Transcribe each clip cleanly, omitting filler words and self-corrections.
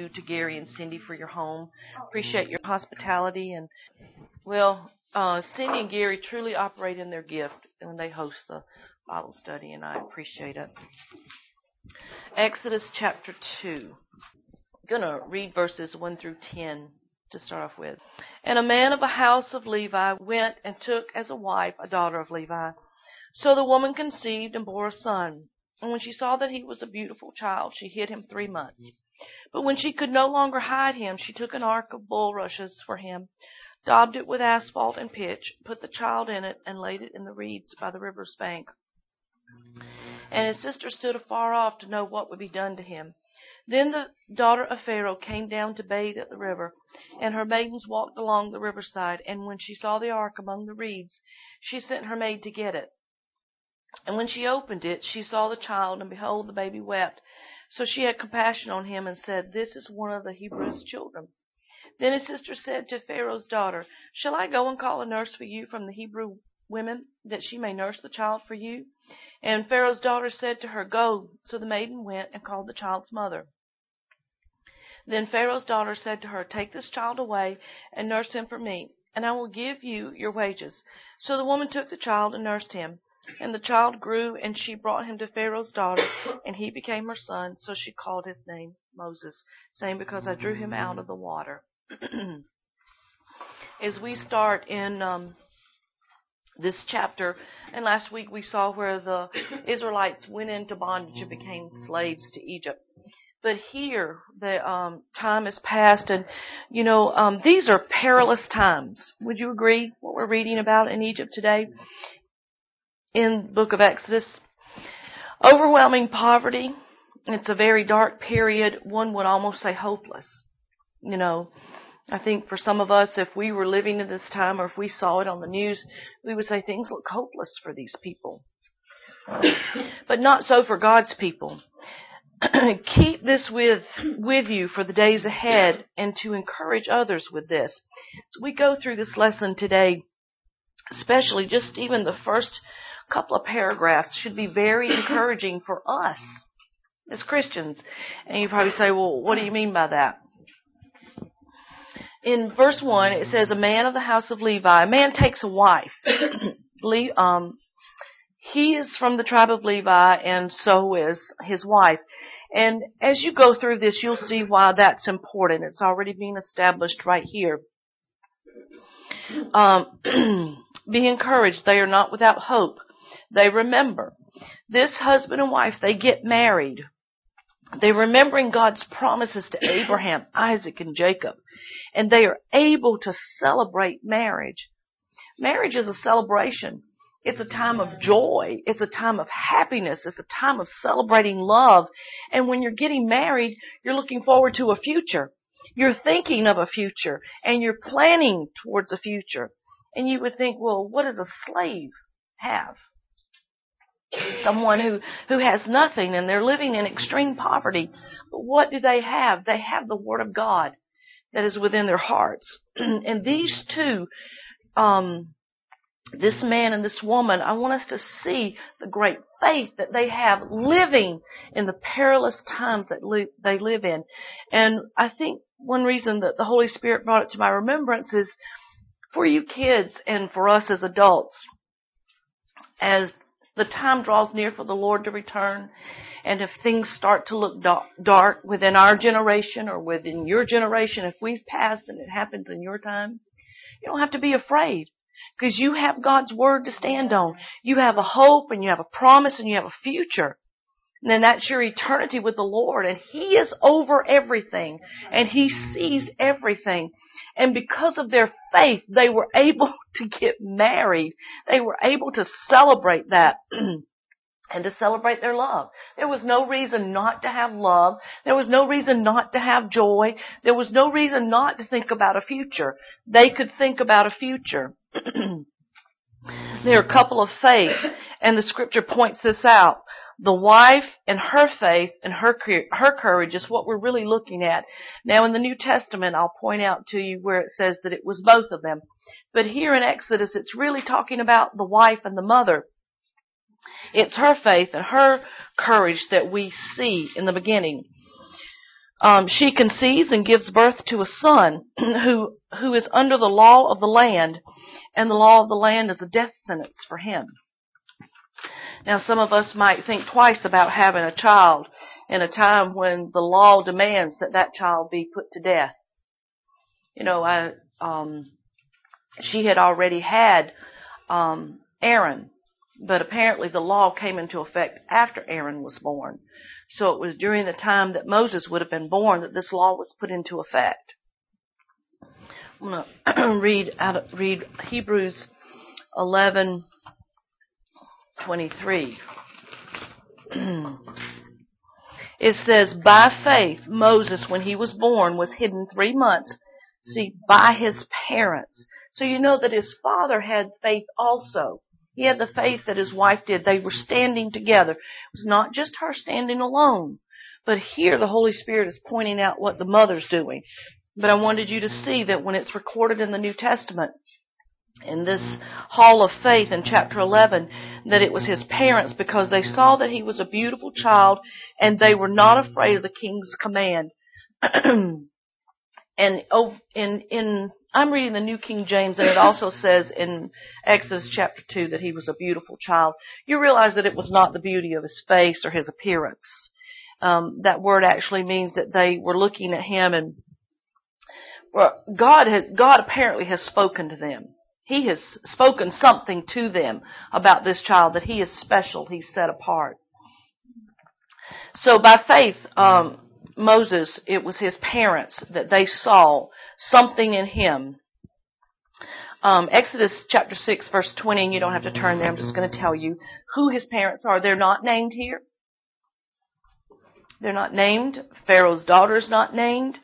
you to Gary and Cindy for your home. Appreciate your hospitality. And, well, Cindy and Gary truly operate in their gift when they host the Bible study, and I appreciate it. Exodus chapter 2. I'm going to read verses 1 through 10 to start off with. And a man of the house of Levi went and took as a wife a daughter of Levi. So the woman conceived and bore a son. And when she saw that he was a beautiful child, she hid him 3 months. But when she could no longer hide him, she took an ark of bulrushes for him, daubed it with asphalt and pitch, put the child in it, and laid it in the reeds by the river's bank. And his sister stood afar off to know what would be done to him. Then the daughter of Pharaoh came down to bathe at the river, and her maidens walked along the riverside. And when she saw the ark among the reeds, she sent her maid to get it. And when she opened it, she saw the child, and behold, the baby wept. So she had compassion on him and said, "This is one of the Hebrews' children." Then his sister said to Pharaoh's daughter, "Shall I go and call a nurse for you from the Hebrew women, that she may nurse the child for you?" And Pharaoh's daughter said to her, "Go." So the maiden went and called the child's mother. Then Pharaoh's daughter said to her, "Take this child away and nurse him for me, and I will give you your wages." So the woman took the child and nursed him. And the child grew, and she brought him to Pharaoh's daughter, and he became her son. So she called his name Moses, saying, "Because I drew him out of the water." As we start in this chapter, and last week we saw where the Israelites went into bondage and became slaves to Egypt. But here, the time has passed, and, these are perilous times. Would you agree, what we're reading about in Egypt today? In the book of Exodus, overwhelming poverty. It's a very dark period. One would almost say hopeless. I think for some of us, if we were living in this time, or if we saw it on the news, we would say things look hopeless for these people. But not so for God's people. Keep this with you for the days ahead, and to encourage others with this. So we go through this lesson today, especially just even the first couple of paragraphs should be very encouraging for us as Christians. And you probably say, "Well, what do you mean by that?" In verse 1, it says, "A man of the house of Levi." A man takes a wife. He is from the tribe of Levi, and so is his wife. And as you go through this, you'll see why that's important. It's already being established right here. Be encouraged. They are not without hope. They remember. This husband and wife, they get married. They're remembering God's promises to Abraham, Isaac, and Jacob. And they are able to celebrate marriage. Marriage is a celebration. It's a time of joy. It's a time of happiness. It's a time of celebrating love. And when you're getting married, you're looking forward to a future. You're thinking of a future, and you're planning towards a future. And you would think, well, what does a slave have? Someone who has nothing, and they're living in extreme poverty. But what do they have? They have the Word of God that is within their hearts. And these two, this man and this woman, I want us to see the great faith that they have living in the perilous times that they live in. And I think one reason that the Holy Spirit brought it to my remembrance is for you kids and for us as adults. As the time draws near for the Lord to return, and if things start to look dark within our generation or within your generation, if we've passed and it happens in your time, you don't have to be afraid, because you have God's Word to stand on. You have a hope, and you have a promise, and you have a future. And then that's your eternity with the Lord. And He is over everything, and He sees everything. And because of their faith, they were able to get married. They were able to celebrate that and to celebrate their love. There was no reason not to have love. There was no reason not to have joy. There was no reason not to think about a future. They could think about a future. They're a couple of faith, and the Scripture points this out. The wife and her faith and her courage is what we're really looking at. Now in the New Testament, I'll point out to you where it says that it was both of them. But here in Exodus, it's really talking about the wife and the mother. It's her faith and her courage that we see in the beginning. she conceives and gives birth to a son who is under the law of the land, and the law of the land is a death sentence for him. Now, some of us might think twice about having a child in a time when the law demands that that child be put to death. You know, she had already had Aaron, but apparently the law came into effect after Aaron was born. So it was during the time that Moses would have been born that this law was put into effect. I'm going to read Hebrews 11:23. It says, by faith, Moses, when he was born, was hidden 3 months, by his parents. So you know that his father had faith also. He had the faith that his wife did. They were standing together. It was not just her standing alone. But here the Holy Spirit is pointing out what the mother's doing. But I wanted you to see that when it's recorded in the New Testament, in this hall of faith in chapter 11, that it was his parents, because they saw that he was a beautiful child and they were not afraid of the king's command. And I'm reading the New King James, and it also says in Exodus chapter 2 that he was a beautiful child. You realize that it was not the beauty of his face or his appearance. That word actually means that they were looking at him, and God apparently has spoken to them. He has spoken something to them about this child, that he is special, he's set apart. So by faith, Moses, it was his parents that they saw something in him. Exodus chapter 6 verse 20, and you don't have to turn there, I'm just going to tell you who his parents are. They're not named here. They're not named. Pharaoh's daughter is not named.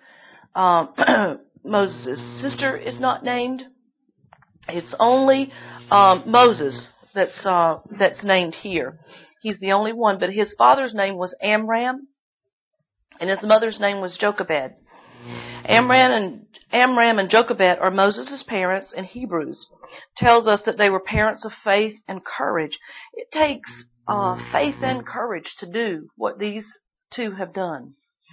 Moses' sister is not named. It's only Moses that's named here. He's the only one, but his father's name was Amram, and his mother's name was Jochebed. Amram and Jochebed are Moses' parents, and Hebrews tells us that they were parents of faith and courage. It takes faith and courage to do what these two have done.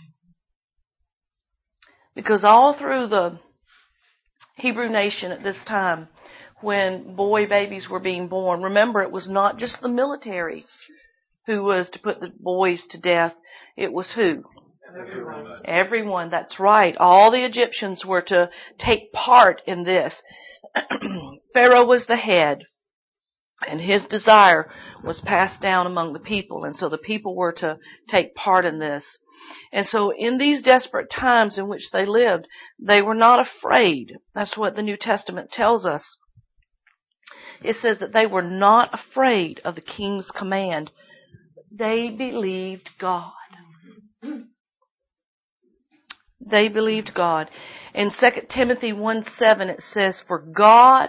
Because all through the Hebrew nation at this time, when boy babies were being born, remember, it was not just the military who was to put the boys to death. It was who? Everyone, that's right. All the Egyptians were to take part in this. Pharaoh was the head, and his desire was passed down among the people, and so the people were to take part in this. And so in these desperate times in which they lived, they were not afraid. That's what the New Testament tells us. It says that they were not afraid of the king's command. They believed God. They believed God. In 2 Timothy 1:7 it says, for God,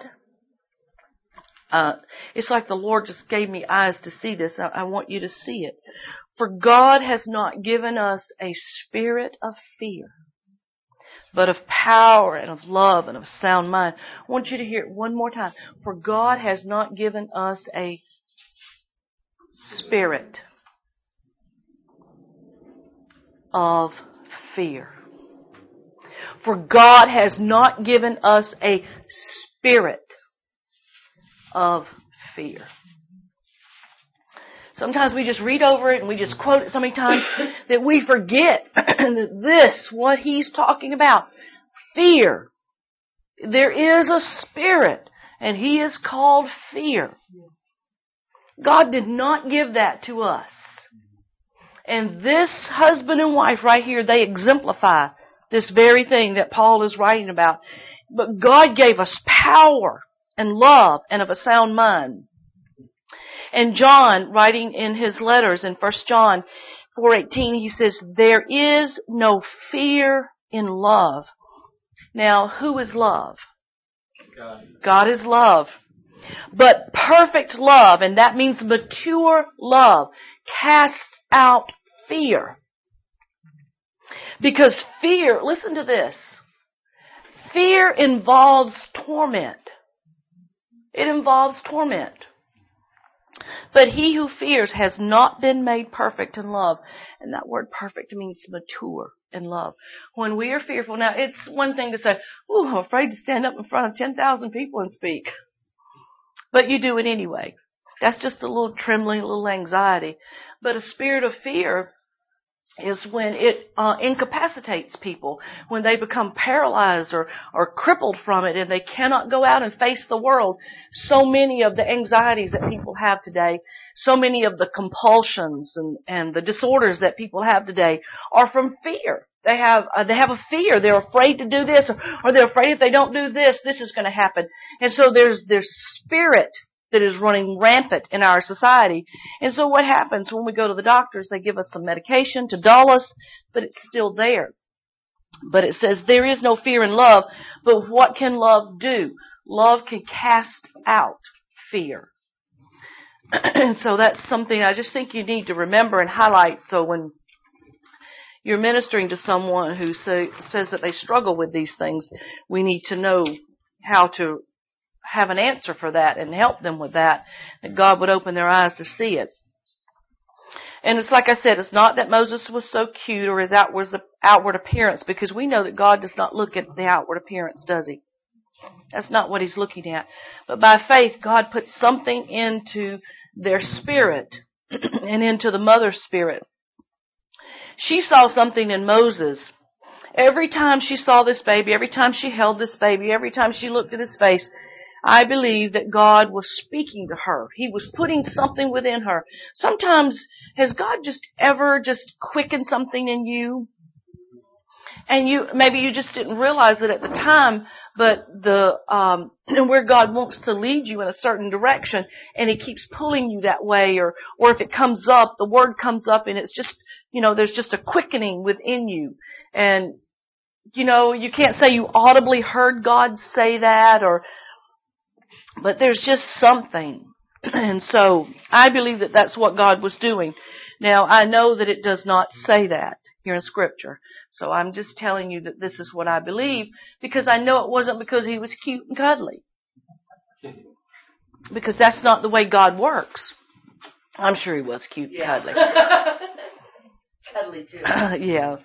it's like the Lord just gave me eyes to see this. I want you to see it. For God has not given us a spirit of fear, but of power and of love and of sound mind. I want you to hear it one more time. For God has not given us a spirit of fear. For God has not given us a spirit of fear. Sometimes we just read over it and we just quote it so many times that we forget that what he's talking about, fear. There is a spirit, and he is called fear. God did not give that to us. And this husband and wife right here, they exemplify this very thing that Paul is writing about. But God gave us power and love and of a sound mind. And John, writing in his letters in 1 John 4:18, he says, there is no fear in love. Now, who is love? God is love. But perfect love, and that means mature love, casts out fear. Because fear, listen to this, fear involves torment. It involves torment. But he who fears has not been made perfect in love. And that word perfect means mature. and love. When we are fearful, now it's one thing to say, "Ooh, I'm afraid to stand up in front of 10,000 people and speak." But you do it anyway. That's just a little trembling, a little anxiety. But a spirit of fear is when it incapacitates people, when they become paralyzed or crippled from it and they cannot go out and face the world. So many of the anxieties that people have today, so many of the compulsions and the disorders that people have today are from fear. They have a fear. They're afraid to do this, or they're afraid if they don't do this, this is going to happen. And so there's spirit that is running rampant in our society. And so what happens when we go to the doctors? They give us some medication to dull us, but it's still there. But it says there is no fear in love, but what can love do? Love can cast out fear. And so that's something I just think you need to remember and highlight. So when you're ministering to someone who says that they struggle with these things, we need to know how to have an answer for that and help them with that God would open their eyes to see it. And it's like I said, it's not that Moses was so cute or his outward appearance, because we know that God does not look at the outward appearance, does he? That's not what he's looking at. But by faith, God put something into their spirit and into the mother's spirit. She saw something in Moses. Every time she saw this baby, every time she held this baby, every time she looked at his face, I believe that God was speaking to her. He was putting something within her. Sometimes, has God ever quickened something in you? And maybe you just didn't realize it at the time, but where God wants to lead you in a certain direction, and he keeps pulling you that way, or if it comes up, the word comes up, and it's just, there's just a quickening within you. And, you can't say you audibly heard God say that, but there's just something. And so I believe that that's what God was doing. Now, I know that it does not say that here in Scripture. So I'm just telling you that this is what I believe, because I know it wasn't because he was cute and cuddly. Because that's not the way God works. I'm sure he was cute and cuddly. Cuddly too. Yeah.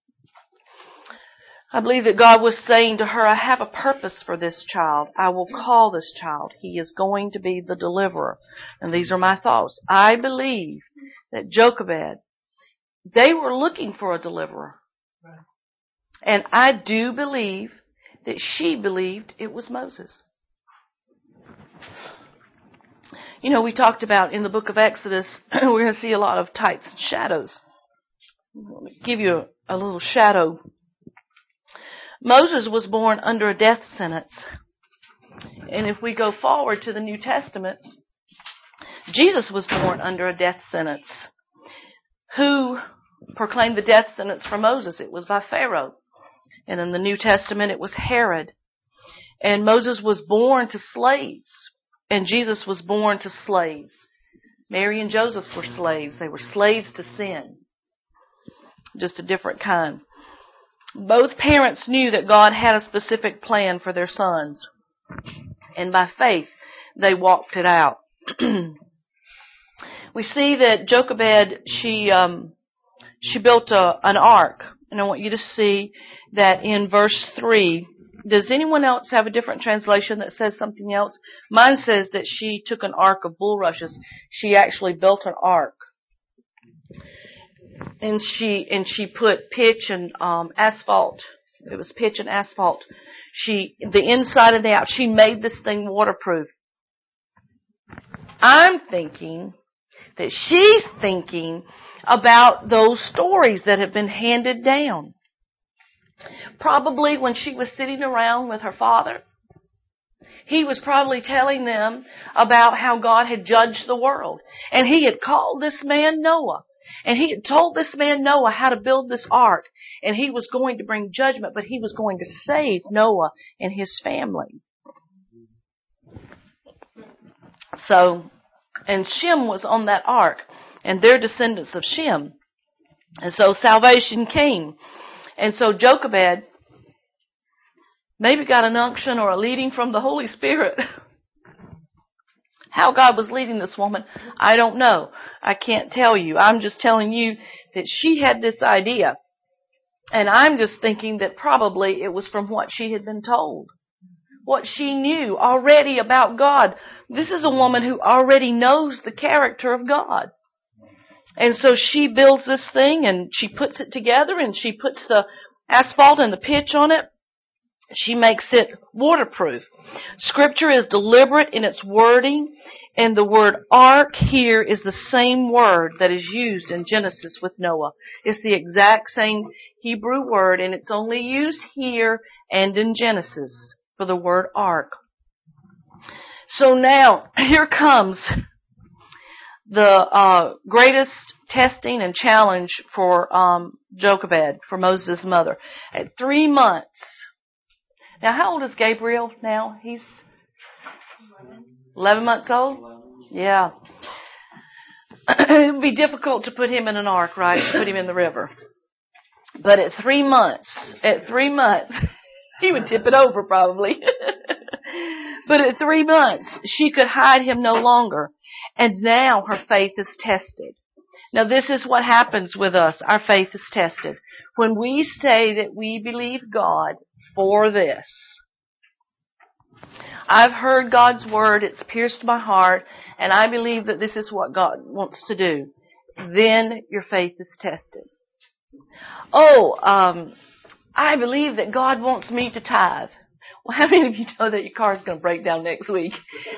I believe that God was saying to her, I have a purpose for this child. I will call this child. He is going to be the deliverer. And these are my thoughts. I believe that Jochebed, they were looking for a deliverer. Right. And I do believe that she believed it was Moses. We talked about in the book of Exodus, we're going to see a lot of types and shadows. Let me give you a little shadow. Moses was born under a death sentence. And if we go forward to the New Testament, Jesus was born under a death sentence. Who proclaimed the death sentence for Moses? It was by Pharaoh. And in the New Testament, it was Herod. And Moses was born to slaves. And Jesus was born to slaves. Mary and Joseph were slaves. They were slaves to sin. Just a different kind. Both parents knew that God had a specific plan for their sons. And by faith, they walked it out. We see that Jochebed, she built an ark. And I want you to see that in verse 3. Does anyone else have a different translation that says something else? Mine says that she took an ark of bulrushes. She actually built an ark. And she put pitch and asphalt. It was pitch and asphalt. The inside and the out. She made this thing waterproof. I'm thinking that she's thinking about those stories that have been handed down. Probably when she was sitting around with her father, he was probably telling them about how God had judged the world. And he had called this man Noah. And he had told this man Noah how to build this ark. And he was going to bring judgment, but he was going to save Noah and his family. So, and Shem was on that ark. And they're descendants of Shem. And so salvation came. And so Jochebed maybe got an unction or a leading from the Holy Spirit. How God was leading this woman, I don't know. I can't tell you. I'm just telling you that she had this idea And I'm just thinking that probably it was from what she had been told, what she knew already about God. This is a woman who already knows the character of God. And so she builds this thing and she puts it together and she puts the asphalt and the pitch on it. She makes it waterproof. Scripture is deliberate in its wording, and the word ark here is the same word that is used in Genesis with Noah. It's the exact same Hebrew word, and it's only used here and in Genesis for the word ark. So now, here comes the greatest testing and challenge for Jochebed, for Moses' mother. At 3 months. Now, how old is Gabriel now? He's 11 months old? Yeah. It would be difficult to put him in an ark, right? To put him in the river. But at 3 months, he would tip it over probably. But at 3 months, she could hide him no longer. And now her faith is tested. Now, this is what happens with us. Our faith is tested. When we say that we believe God for this. I've heard God's word. It's pierced my heart. And I believe that this is what God wants to do. Then your faith is tested. I believe that God wants me to tithe. Well, how many of you know that your car is going to break down next week?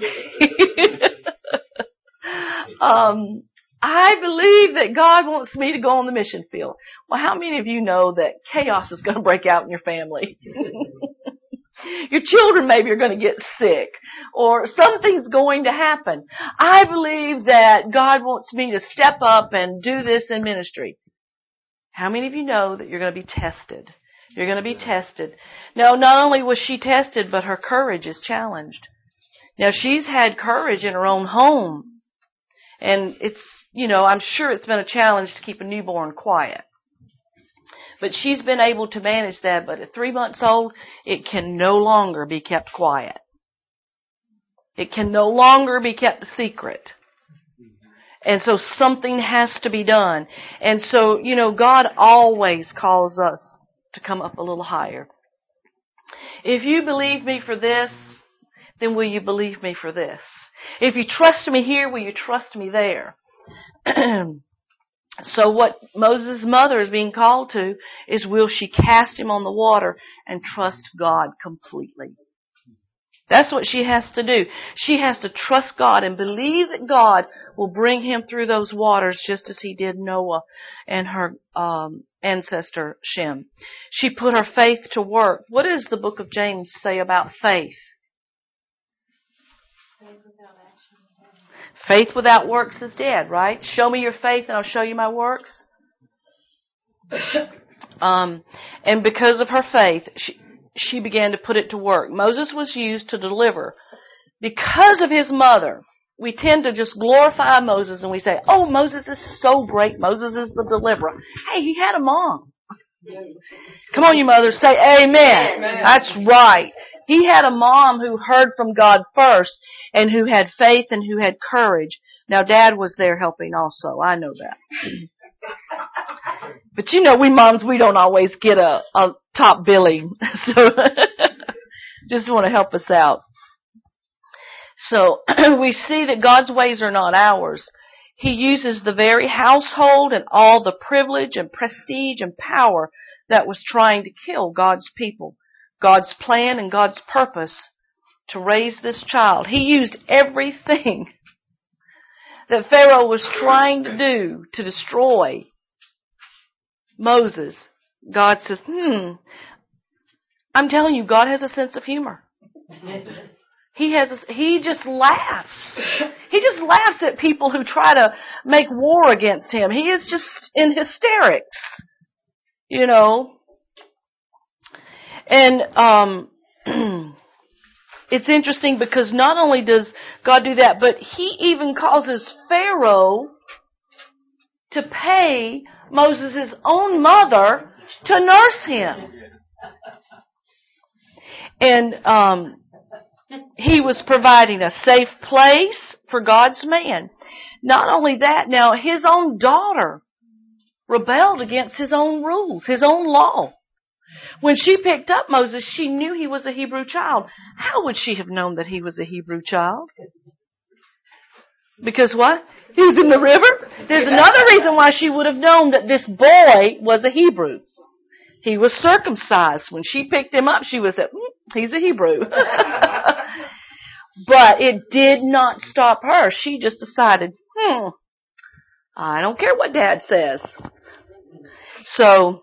I believe that God wants me to go on the mission field. Well, how many of you know that chaos is going to break out in your family? Your children maybe are going to get sick, or something's going to happen. I believe that God wants me to step up and do this in ministry. How many of you know that you're going to be tested? You're going to be tested. Now, not only was she tested, but her courage is challenged. Now, she's had courage in her own home. And it's, I'm sure it's been a challenge to keep a newborn quiet. But she's been able to manage that. But at 3 months old, it can no longer be kept quiet. It can no longer be kept a secret. And so something has to be done. And so, God always calls us to come up a little higher. If you believe me for this, then will you believe me for this? If you trust me here, will you trust me there? So what Moses' mother is being called to is, will she cast him on the water and trust God completely? That's what she has to do. She has to trust God and believe that God will bring him through those waters just as he did Noah and her ancestor Shem. She put her faith to work. What does the book of James say about faith? Faith without works is dead, right? Show me your faith and I'll show you my works. And because of her faith, she began to put it to work. Moses was used to deliver. Because of his mother, we tend to just glorify Moses and we say, oh, Moses is so great. Moses is the deliverer. Hey, he had a mom. Come on, you mothers, say amen. Amen. That's right. He had a mom who heard from God first and who had faith and who had courage. Now, Dad was there helping also. I know that. But we moms, we don't always get a top billing. So just want to help us out. So we see that God's ways are not ours. He uses the very household and all the privilege and prestige and power that was trying to kill God's people. God's plan and God's purpose to raise this child. He used everything that Pharaoh was trying to do to destroy Moses. God says, I'm telling you, God has a sense of humor. He just laughs. He just laughs at people who try to make war against him. He is just in hysterics, And it's interesting because not only does God do that, but he even causes Pharaoh to pay Moses' own mother to nurse him. And he was providing a safe place for God's man. Not only that, now his own daughter rebelled against his own rules, his own law. When she picked up Moses, she knew he was a Hebrew child. How would she have known that he was a Hebrew child? Because what? He was in the river? There's another reason why she would have known that this boy was a Hebrew. He was circumcised. When she picked him up, she was like, he's a Hebrew. But it did not stop her. She just decided, I don't care what Dad says. So,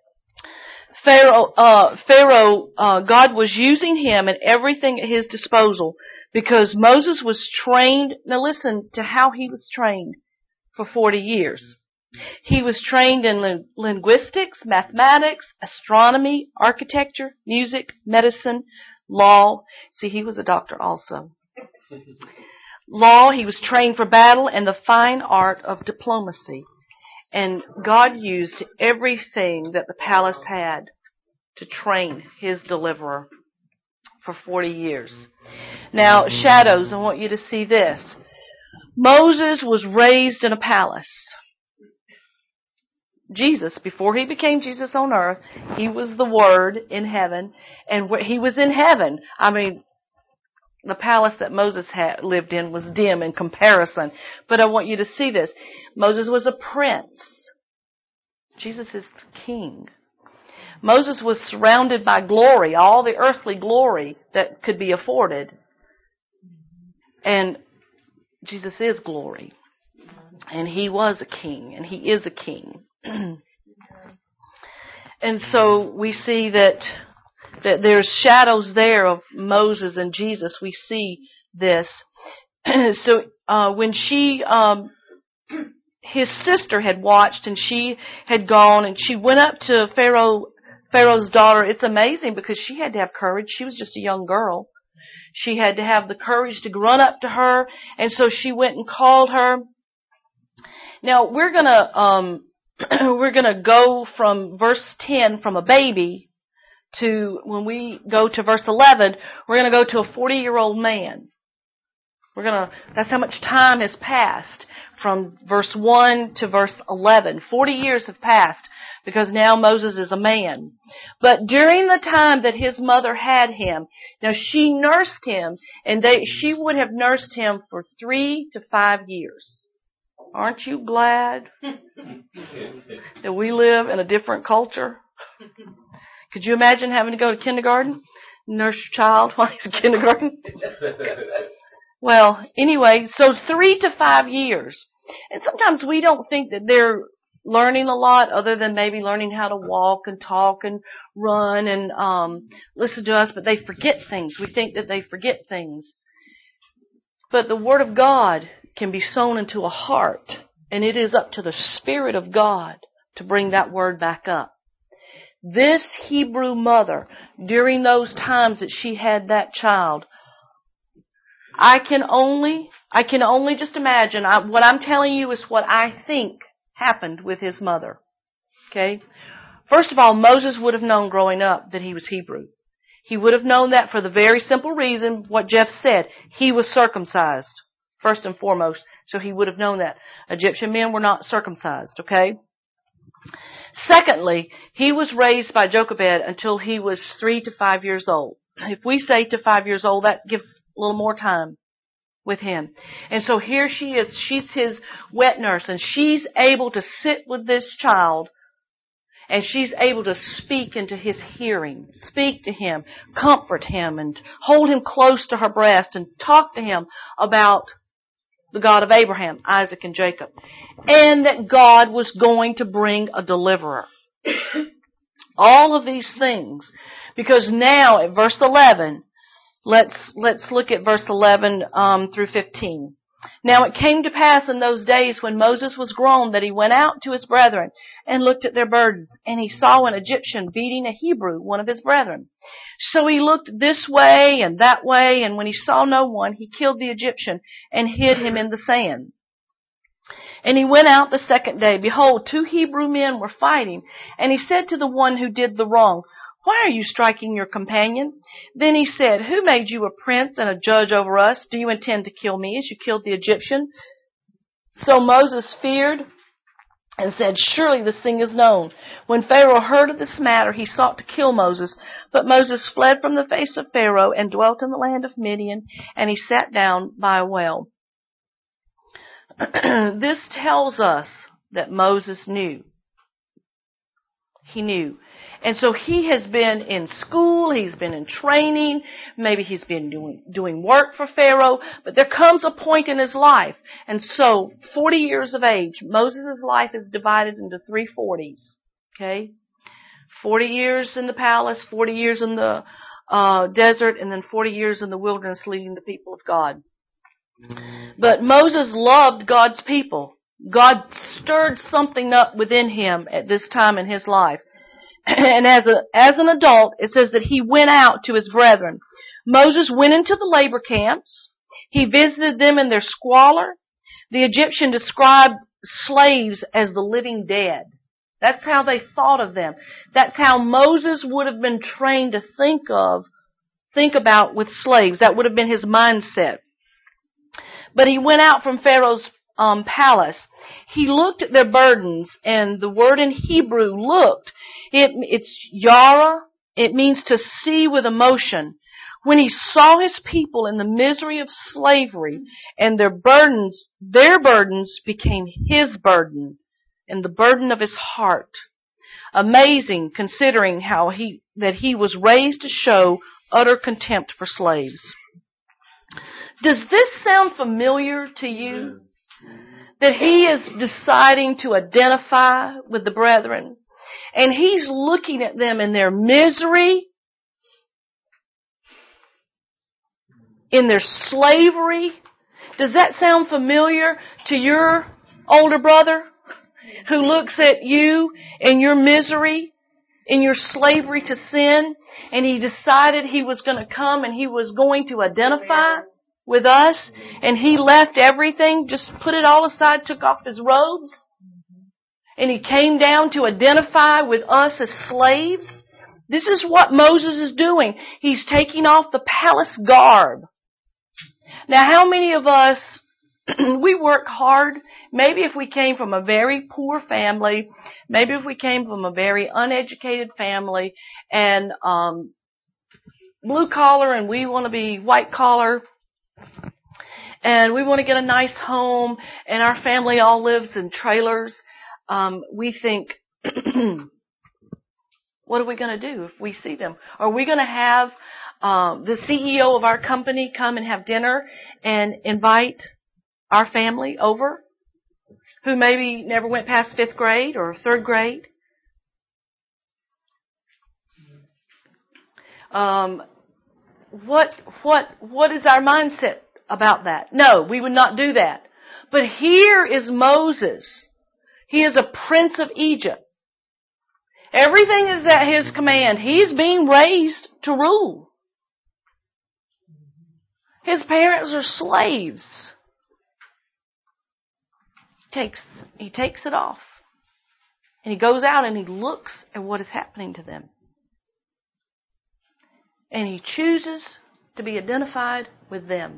God was using him and everything at his disposal because Moses was trained. Now listen to how he was trained for 40 years. He was trained in linguistics, mathematics, astronomy, architecture, music, medicine, law. See, he was a doctor also. Law, he was trained for battle and the fine art of diplomacy. And God used everything that the palace had to train his deliverer for 40 years. Now, shadows, I want you to see this. Moses was raised in a palace. Jesus, before he became Jesus on earth, he was the Word in heaven, and he was in heaven. I mean, the palace that Moses lived in was dim in comparison. But I want you to see this. Moses was a prince. Jesus is the king. Moses was surrounded by glory, all the earthly glory that could be afforded. And Jesus is glory. And he was a king, and he is a king. And so we see that there's shadows there of Moses and Jesus. We see this. So when his sister had watched and she had gone and she went up to Pharaoh's daughter. It's amazing because she had to have courage. She was just a young girl. She had to have the courage to run up to her, and so she went and called her. Now we're gonna go from verse 10 from a baby to when we go to verse 11, we're gonna go to a 40-year-old man. That's how much time has passed from verse 1 to verse 11. 40 years have passed because now Moses is a man. But during the time that his mother had him, now she nursed him, and she would have nursed him for 3 to 5 years. Aren't you glad that we live in a different culture? Could you imagine having to go to kindergarten, nurse your child while he's in kindergarten? Well, anyway, so 3 to 5 years. And sometimes we don't think that they're learning a lot other than maybe learning how to walk and talk and run and listen to us, but they forget things. We think that they forget things. But the Word of God can be sown into a heart, and it is up to the Spirit of God to bring that word back up. This Hebrew mother, during those times that she had that child, I can only just imagine. What I'm telling you is what I think happened with his mother. Okay? First of all, Moses would have known growing up that he was Hebrew. He would have known that for the very simple reason, what Jeff said. He was circumcised, first and foremost. So he would have known that. Egyptian men were not circumcised, okay? Secondly, he was raised by Jochebed until he was 3 to 5 years old. If we say to 5 years old, that gives a little more time with him. And so here she is. She's his wet nurse, and she's able to sit with this child, and she's able to speak into his hearing, speak to him, comfort him, and hold him close to her breast and talk to him about the God of Abraham, Isaac, and Jacob, and that God was going to bring a deliverer. All of these things, because now at verse 11, let's look at verse 11 through 15. Now it came to pass in those days when Moses was grown that he went out to his brethren and looked at their burdens, and he saw an Egyptian beating a Hebrew, one of his brethren. So he looked this way and that way, and when he saw no one, he killed the Egyptian and hid him in the sand. And he went out the second day. Behold, 2 Hebrew men were fighting, and he said to the one who did the wrong, Why are you striking your companion? Then he said, Who made you a prince and a judge over us? Do you intend to kill me as you killed the Egyptian? So Moses feared and said, "Surely this thing is known." When Pharaoh heard of this matter, he sought to kill Moses. But Moses fled from the face of Pharaoh and dwelt in the land of Midian, and he sat down by a well. This tells us that Moses knew. He knew. And so he has been in school, he's been in training, maybe he's been doing work for Pharaoh, but there comes a point in his life. And so, 40 years of age, Moses' life is divided into 3 40s. Okay? 40 years in the palace, 40 years in the desert, and then 40 years in the wilderness leading the people of God. But Moses loved God's people. God stirred something up within him at this time in his life. And as an adult, it says that he went out to his brethren. Moses went into the labor camps. He visited them in their squalor. The Egyptian described slaves as the living dead. That's how they thought of them. That's how Moses would have been trained to think about with slaves. That would have been his mindset. But he went out from Pharaoh's palace. He looked at their burdens, and the word in Hebrew, looked, it's yara. It means to see with emotion. When he saw his people in the misery of slavery, and their burdens became his burden, and the burden of his heart. Amazing, considering that he was raised to show utter contempt for slaves. Does this sound familiar to you? That he is deciding to identify with the brethren. And he's looking at them in their misery, in their slavery. Does that sound familiar to your older brother who looks at you in your misery, in your slavery to sin, and he decided he was going to come and he was going to identify with us, and he left everything, just put it all aside, took off his robes, and he came down to identify with us as slaves? This is what Moses is doing. He's taking off the palace garb. Now, how many of us, we work hard? Maybe if we came from a very poor family, maybe if we came from a very uneducated family, and blue collar, and we want to be white collar, and we want to get a nice home, and our family all lives in trailers, we think, what are we going to do if we see them? Are we going to have the CEO of our company come and have dinner and invite our family over, who maybe never went past 5th grade or 3rd grade? What is our mindset about that? No, we would not do that. But here is Moses. He is a prince of Egypt. Everything is at his command. He's being raised to rule. His parents are slaves. He takes it off. And he goes out and he looks at what is happening to them. And he chooses to be identified with them.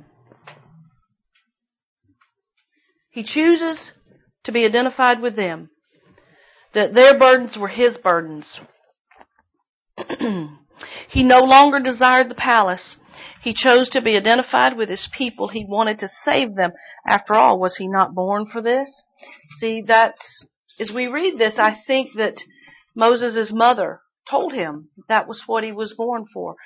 He chooses to be identified with them. That their burdens were his burdens. He no longer desired the palace. He chose to be identified with his people. He wanted to save them. After all, was he not born for this? See, as we read this, I think that Moses' mother told him that was what he was born for.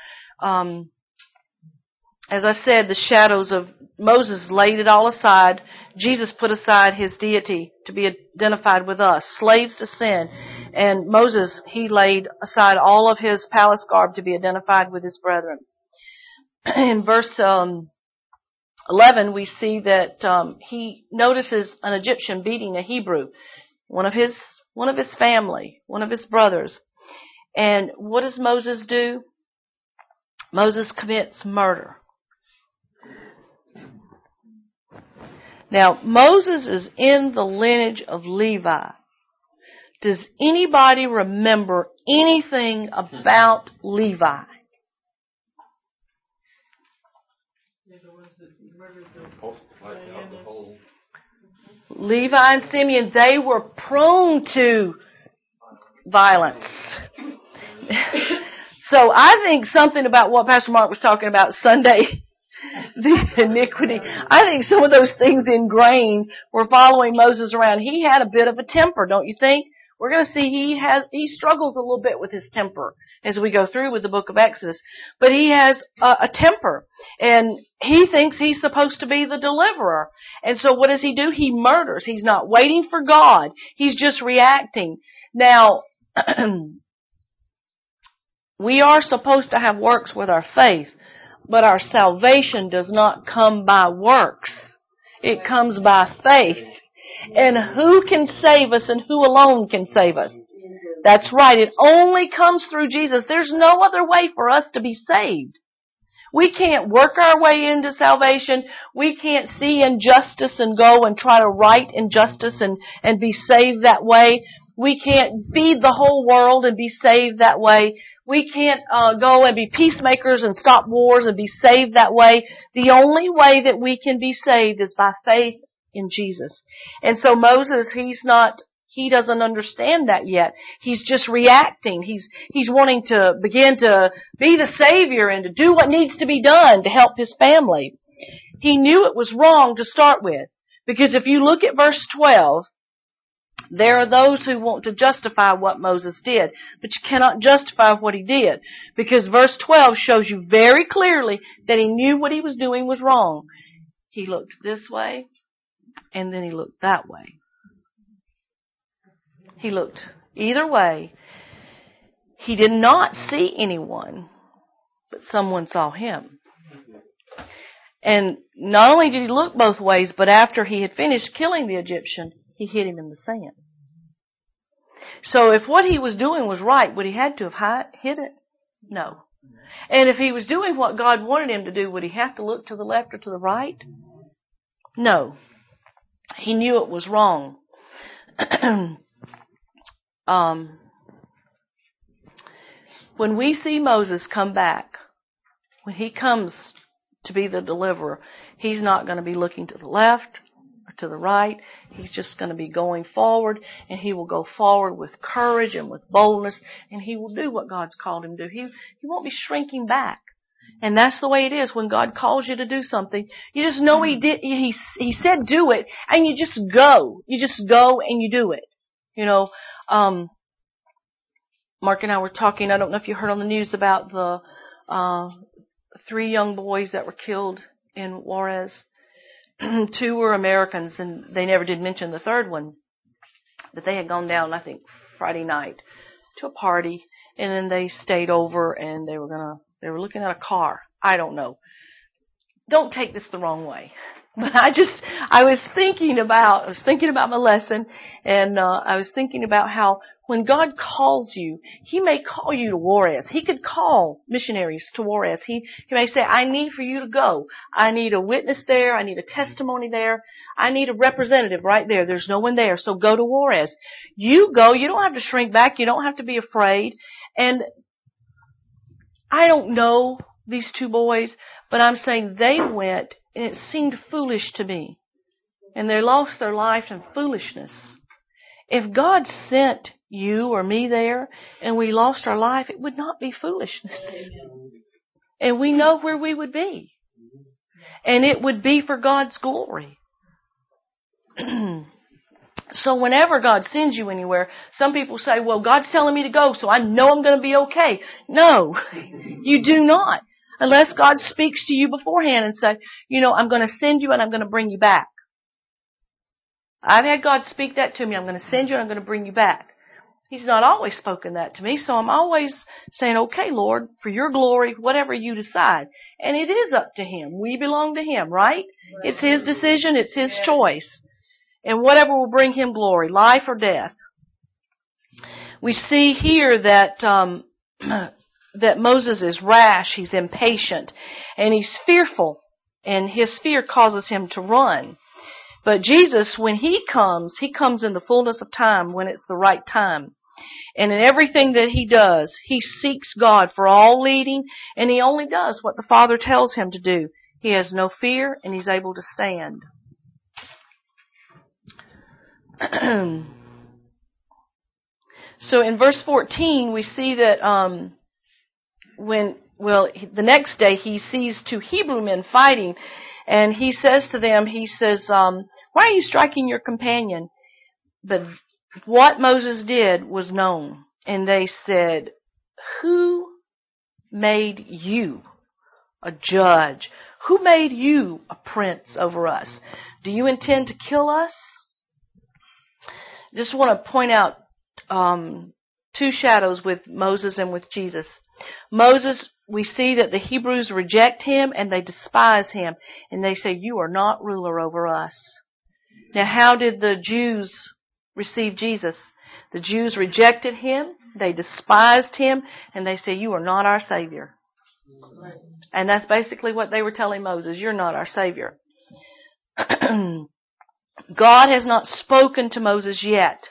As I said, the shadows of Moses laid it all aside. Jesus put aside his deity to be identified with us, slaves to sin. And Moses, he laid aside all of his palace garb to be identified with his brethren. In verse 11, we see that he notices an Egyptian beating a Hebrew, one of his family, one of his brothers. And what does Moses do? Moses commits murder. Now, Moses is in the lineage of Levi. Does anybody remember anything about Levi? Levi and Simeon, they were prone to violence. So I think something about what Pastor Mark was talking about Sunday, the iniquity, I think some of those things ingrained were following Moses around. He had a bit of a temper, don't you think? We're going to see he struggles a little bit with his temper as we go through with the book of Exodus. But he has a temper, and he thinks he's supposed to be the deliverer. And so what does he do? He murders. He's not waiting for God. He's just reacting. Now, we are supposed to have works with our faith, but our salvation does not come by works. It comes by faith. And who can save us and who alone can save us? That's right. It only comes through Jesus. There's no other way for us to be saved. We can't work our way into salvation. We can't see injustice and go and try to right injustice and be saved that way. We can't feed the whole world and be saved that way. We can't go and be peacemakers and stop wars and be saved that way. The only way that we can be saved is by faith in Jesus. And so Moses, he doesn't understand that yet. He's just reacting. He's wanting to begin to be the Savior and to do what needs to be done to help his family. He knew it was wrong to start with. Because if you look at verse 12, there are those who want to justify what Moses did, but you cannot justify what he did, because verse 12 shows you very clearly that he knew what he was doing was wrong. He looked this way, and then he looked that way. He looked either way. He did not see anyone, but someone saw him. And not only did he look both ways, but after he had finished killing the Egyptian, he hit him in the sand. So if what he was doing was right, would he had to have hit it? No. And if he was doing what God wanted him to do, would he have to look to the left or to the right? No. He knew it was wrong. When we see Moses come back, when he comes to be the deliverer, he's not going to be looking to the left or to the right. He's just going to be going forward, and he will go forward with courage and with boldness, and he will do what God's called him to do. He won't be shrinking back. And that's the way it is when God calls you to do something. You just know He did. He said do it, and you just go. You just go and you do it. You know, Mark and I were talking. I don't know if you heard on the news about the 3 young boys that were killed in Juarez. 2 were Americans, and they never did mention the third one. But they had gone down, I think, Friday night to a party, and then they stayed over, and they were looking at a car. I don't know. Don't take this the wrong way. But I was thinking about my lesson, and I was thinking about how when God calls you, He may call you to Juarez. He could call missionaries to Juarez. He may say, I need for you to go. I need a witness there. I need a testimony there. I need a representative right there. There's no one there, so go to Juarez. You go. You don't have to shrink back. You don't have to be afraid. And I don't know these 2 boys, but I'm saying they went, and it seemed foolish to me. And they lost their life in foolishness. If God sent you or me there, and we lost our life, it would not be foolishness. And we know where we would be. And it would be for God's glory. So whenever God sends you anywhere, some people say, well, God's telling me to go, so I know I'm going to be okay. No, you do not. Unless God speaks to you beforehand and say, you know, I'm going to send you and I'm going to bring you back. I've had God speak that to me. I'm going to send you and I'm going to bring you back. He's not always spoken that to me, so I'm always saying, okay, Lord, for your glory, whatever you decide. And it is up to Him. We belong to Him, right? It's His decision. It's His choice. And whatever will bring Him glory, life or death. We see here that that Moses is rash, he's impatient, and he's fearful, and his fear causes him to run. But Jesus, when He comes in the fullness of time, when it's the right time. And in everything that He does, He seeks God for all leading, and He only does what the Father tells Him to do. He has no fear, and He's able to stand. So in verse 14, we see that the next day he sees two Hebrew men fighting, and he says to them, why are you striking your companion? But what Moses did was known. And they said, who made you a judge? Who made you a prince over us? Do you intend to kill us? Just want to point out two shadows with Moses and with Jesus. Moses, we see that the Hebrews reject him and they despise him. And they say, you are not ruler over us. Now, how did the Jews receive Jesus? The Jews rejected him, they despised him, and they say, you are not our Savior. And that's basically what they were telling Moses, you're not our Savior. God has not spoken to Moses yet.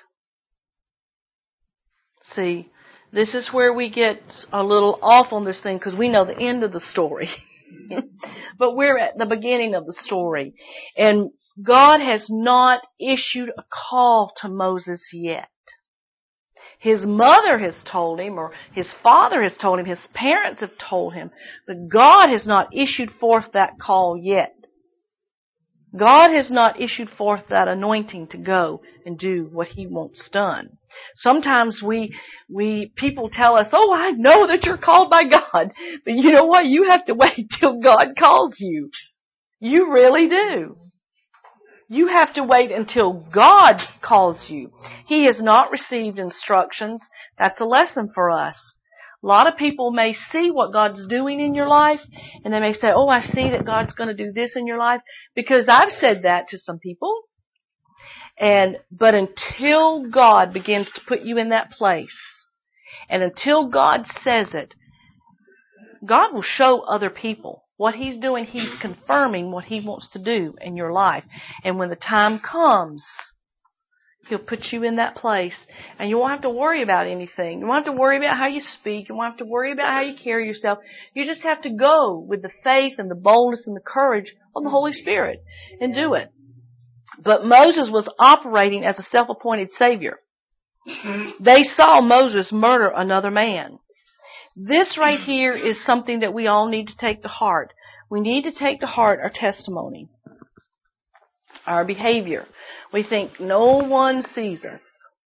See, this is where we get a little off on this thing because we know the end of the story. But we're at the beginning of the story. And God has not issued a call to Moses yet. His mother has told him, or his father has told him, his parents have told him, but God has not issued forth that call yet. God has not issued forth that anointing to go and do what He wants done. Sometimes people tell us, oh, I know that you're called by God. But you know what? You have to wait till God calls you. You really do. You have to wait until God calls you. He has not received instructions. That's a lesson for us. A lot of people may see what God's doing in your life, and they may say, oh, I see that God's going to do this in your life, because I've said that to some people. But until God begins to put you in that place, and until God says it, God will show other people what He's doing. He's confirming what He wants to do in your life. And when the time comes, He'll put you in that place, and you won't have to worry about anything. You won't have to worry about how you speak. You won't have to worry about how you carry yourself. You just have to go with the faith and the boldness and the courage of the Holy Spirit and do it. But Moses was operating as a self-appointed Savior. They saw Moses murder another man. This right here is something that we all need to take to heart. We need to take to heart our testimony, our behavior. We think no one sees us.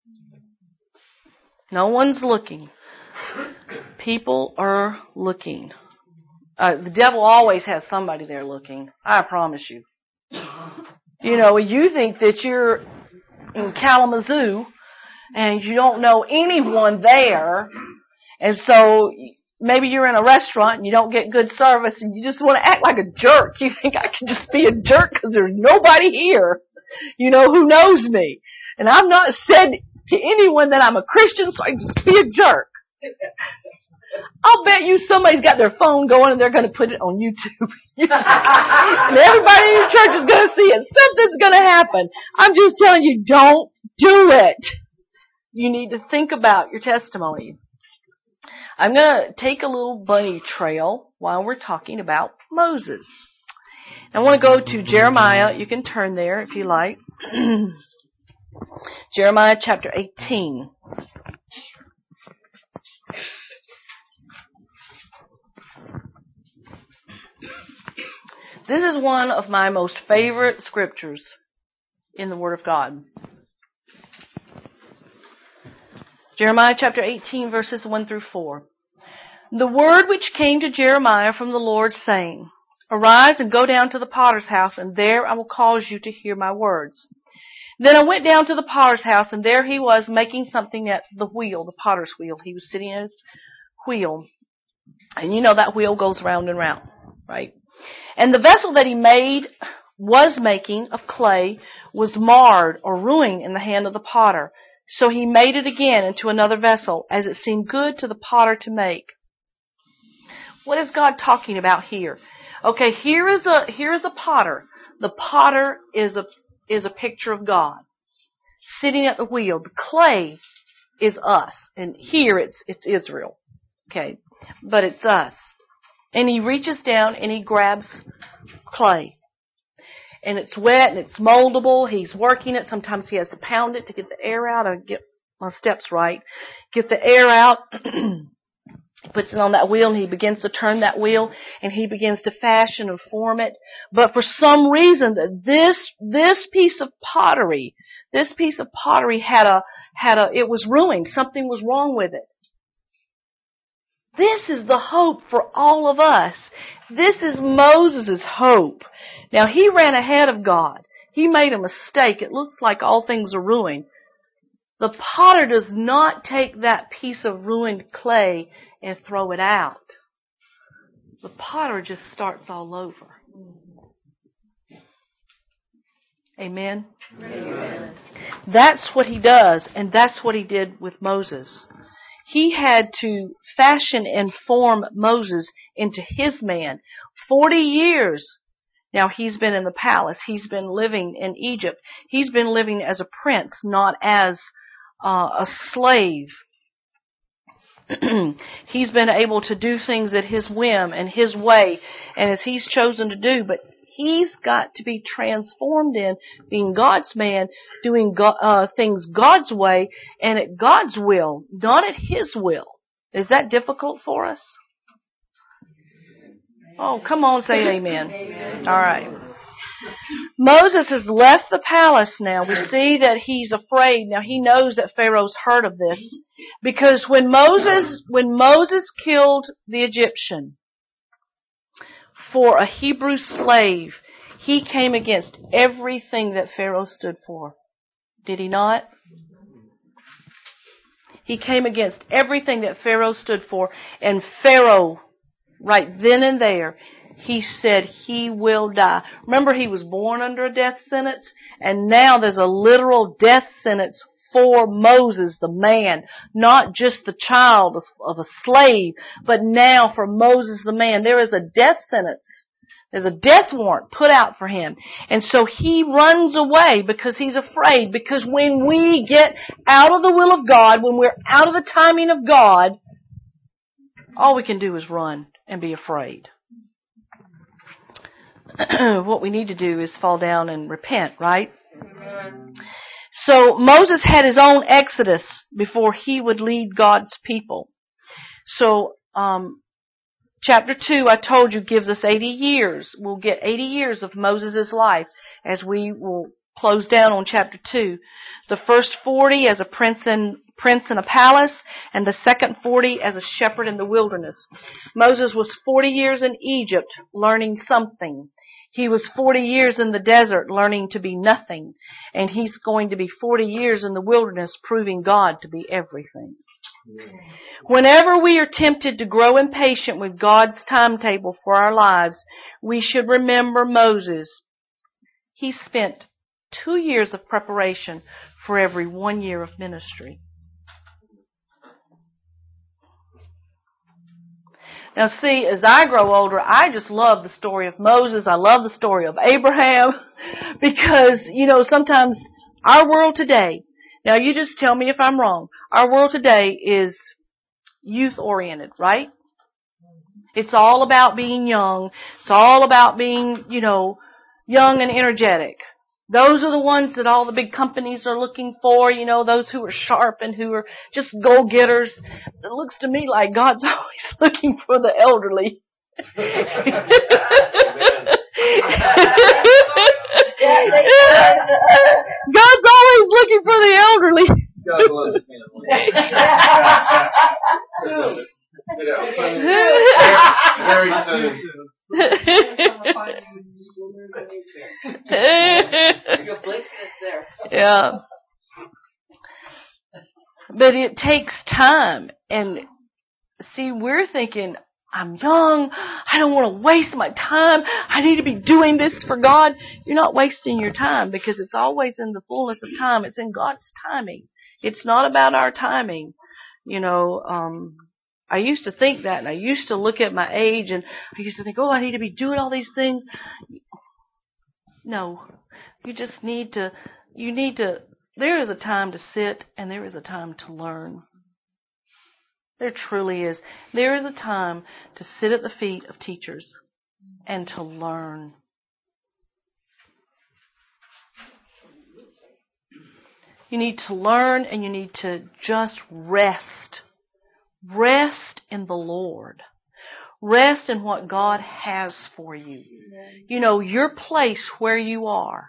No one's looking. People are looking. The devil always has somebody there looking. I promise you. You know, you think that you're in Kalamazoo and you don't know anyone there, and so maybe you're in a restaurant and you don't get good service and you just want to act like a jerk. You think I can just be a jerk because there's nobody here, you know, who knows me. And I've not said to anyone that I'm a Christian, so I can just be a jerk. I'll bet you somebody's got their phone going and they're going to put it on YouTube. And everybody in your church is going to see it. Something's going to happen. I'm just telling you, don't do it. You need to think about your testimony. I'm going to take a little bunny trail while we're talking about Moses. I want to go to Jeremiah. You can turn there if you like. Jeremiah chapter 18. This is one of my most favorite scriptures in the Word of God. Jeremiah chapter 18, verses 1 through 4. The word which came to Jeremiah from the Lord, saying, Arise and go down to the potter's house, and there I will cause you to hear my words. Then I went down to the potter's house, and there he was making something at the wheel, the potter's wheel. He was sitting at his wheel. And you know that wheel goes round and round, right? And the vessel that he was making of clay was marred or ruined in the hand of the potter. So he made it again into another vessel, as it seemed good to the potter to make. What is God talking about here? Okay, here is a potter. The potter is a picture of God sitting at the wheel. The clay is us, and here it's Israel. Okay, but it's us. And he reaches down and he grabs clay. and it's wet and it's moldable. He's working it. Sometimes he has to pound it to get the air out. I get my steps right. Get the air out. He puts it on that wheel and he begins to turn that wheel and he begins to fashion and form it. But for some reason, this piece of pottery it was ruined. Something was wrong with it. This is the hope for all of us. This is Moses' hope. Now, he ran ahead of God. He made a mistake. It looks like all things are ruined. The potter does not take that piece of ruined clay and throw it out. The potter just starts all over. Amen? Amen. That's what he does, and that's what he did with Moses. He had to fashion and form Moses into his man. 40 years. Now, he's been in the palace. He's been living in Egypt. He's been living as a prince, not as a slave. He's been able to do things at his whim and his way and as he's chosen to do, but he's got to be transformed in being God's man, doing things God's way and at God's will, not at his will. Is that difficult for us? Oh, come on, say amen. Amen. All right. Moses has left the palace now. We see that he's afraid. Now he knows that Pharaoh's heard of this because when Moses killed the Egyptian for a Hebrew slave, he came against everything that Pharaoh stood for. Did he not? He came against everything that Pharaoh stood for, and Pharaoh, right then and there, he said he will die. Remember, he was born under a death sentence, and now there's a literal death sentence for Moses, the man, not just the child of a slave, but now for Moses, the man. There is a death sentence. There's a death warrant put out for him. And so he runs away because he's afraid. Because when we get out of the will of God, when we're out of the timing of God, all we can do is run and be afraid. What we need to do is fall down and repent, right? Amen. So Moses had his own exodus before he would lead God's people. So chapter 2, I told you, gives us 80 years. We'll get 80 years of Moses' life as we will close down on chapter 2. The first 40 as a prince in a palace, and the second 40 as a shepherd in the wilderness. Moses was 40 years in Egypt learning something. He was 40 years in the desert learning to be nothing. And he's going to be 40 years in the wilderness proving God to be everything. Whenever we are tempted to grow impatient with God's timetable for our lives, we should remember Moses. He spent 2 years of preparation for every 1 year of ministry. Now see, as I grow older, I just love the story of Moses. I love the story of Abraham because, sometimes our world today, now you just tell me if I'm wrong, our world today is youth-oriented, right? It's all about being young. It's all about being, young and energetic. Those are the ones that all the big companies are looking for, those who are sharp and who are just go-getters. It looks to me like God's always looking for the elderly. God's always looking for the elderly. God loves Very soon. Yeah. But it takes time. And see, we're thinking, I'm young. I don't want to waste my time. I need to be doing this for God. You're not wasting your time because it's always in the fullness of time. It's in God's timing. It's not about our timing. I used to think that, and I used to look at my age, and I used to think, I need to be doing all these things. No, you just there is a time to sit, and there is a time to learn. There truly is. There is a time to sit at the feet of teachers and to learn. You need to learn, and you need to just rest. Rest in the Lord. Rest in what God has for you. You know, your place where you are.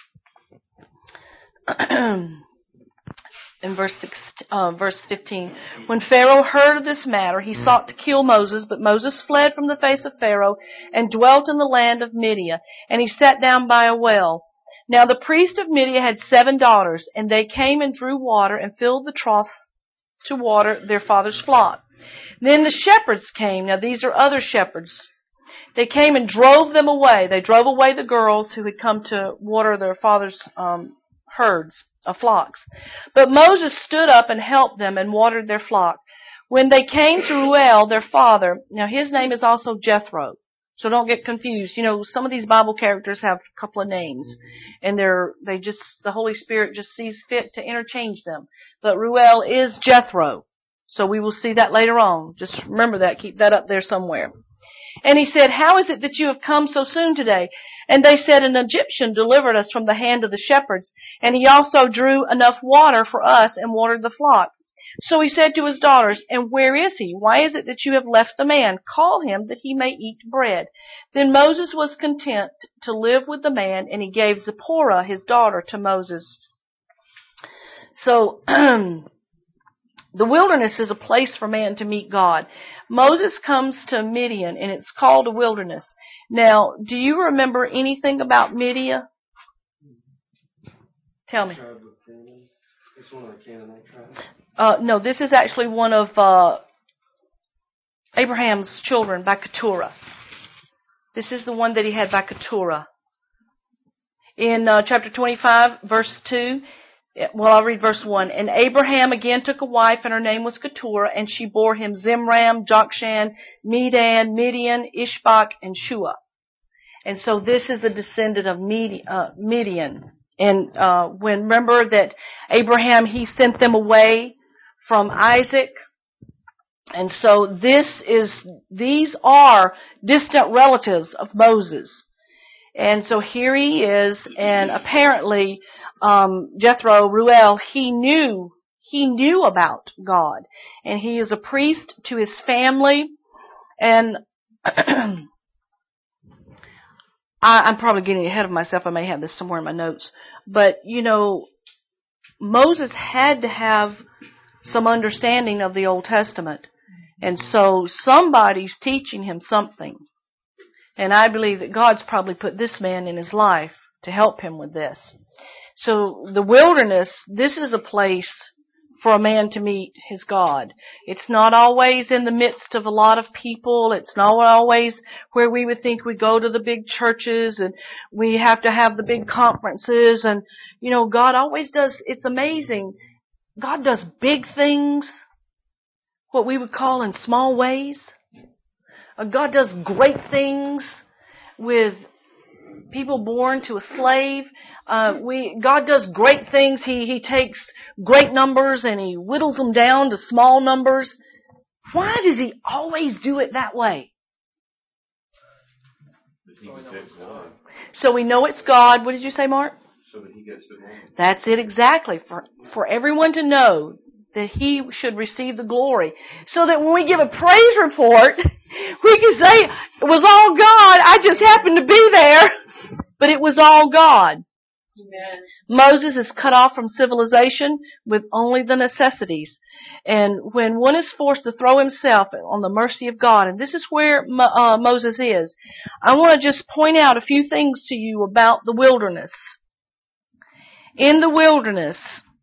In verse 15, when Pharaoh heard of this matter, he sought to kill Moses, but Moses fled from the face of Pharaoh and dwelt in the land of Midian, and he sat down by a well. Now the priest of Midian had 7 daughters, and they came and drew water and filled the troughs to water their father's flock. Then the shepherds came. Now these are other shepherds. They came and drove them away. They drove away the girls who had come to water their father's herds of flocks. But Moses stood up and helped them and watered their flock. When they came to Reuel, their father, now his name is also Jethro, so don't get confused. You know, some of these Bible characters have a couple of names, and the Holy Spirit just sees fit to interchange them. But Reuel is Jethro, so we will see that later on. Just remember that, keep that up there somewhere. And he said, "How is it that you have come so soon today?" And they said, "An Egyptian delivered us from the hand of the shepherds, and he also drew enough water for us and watered the flock." So he said to his daughters, "And where is he? Why is it that you have left the man? Call him that he may eat bread." Then Moses was content to live with the man, and he gave Zipporah, his daughter, to Moses. So, the wilderness is a place for man to meet God. Moses comes to Midian, and it's called a wilderness. Now, do you remember anything about Midian? Tell me. It's one of the Canaanite tribes. No, this is actually one of Abraham's children by Keturah. This is the one that he had by Keturah. In chapter 25, verse 2, well, I'll read verse 1. "And Abraham again took a wife, and her name was Keturah, and she bore him Zimram, Jokshan, Medan, Midian, Ishbak, and Shua." And so this is the descendant of Midian. And remember that Abraham, he sent them away from Isaac. And so these are distant relatives of Moses. And so here he is, and apparently Jethro, Reuel, he knew about God. And he is a priest to his family. And I'm probably getting ahead of myself. I may have this somewhere in my notes. But, you know, Moses had to have some understanding of the Old Testament. And so somebody's teaching him something. And I believe that God's probably put this man in his life to help him with this. So the wilderness, this is a place for a man to meet his God. It's not always in the midst of a lot of people. It's not always where we would think we go to the big churches and we have to have the big conferences. And, you know, God always does, it's amazing. God does big things, what we would call in small ways. God does great things with people born to a slave. God does great things. He takes great numbers and he whittles them down to small numbers. Why does he always do it that way? So we know it's God. What did you say, Mark? So that he gets the glory. That's it exactly. For everyone to know that he should receive the glory. So that when we give a praise report, we can say, it was all God. I just happened to be there. But it was all God. Amen. Moses is cut off from civilization with only the necessities. And when one is forced to throw himself on the mercy of God, and this is where Moses is, I want to just point out a few things to you about the wilderness. In the wilderness,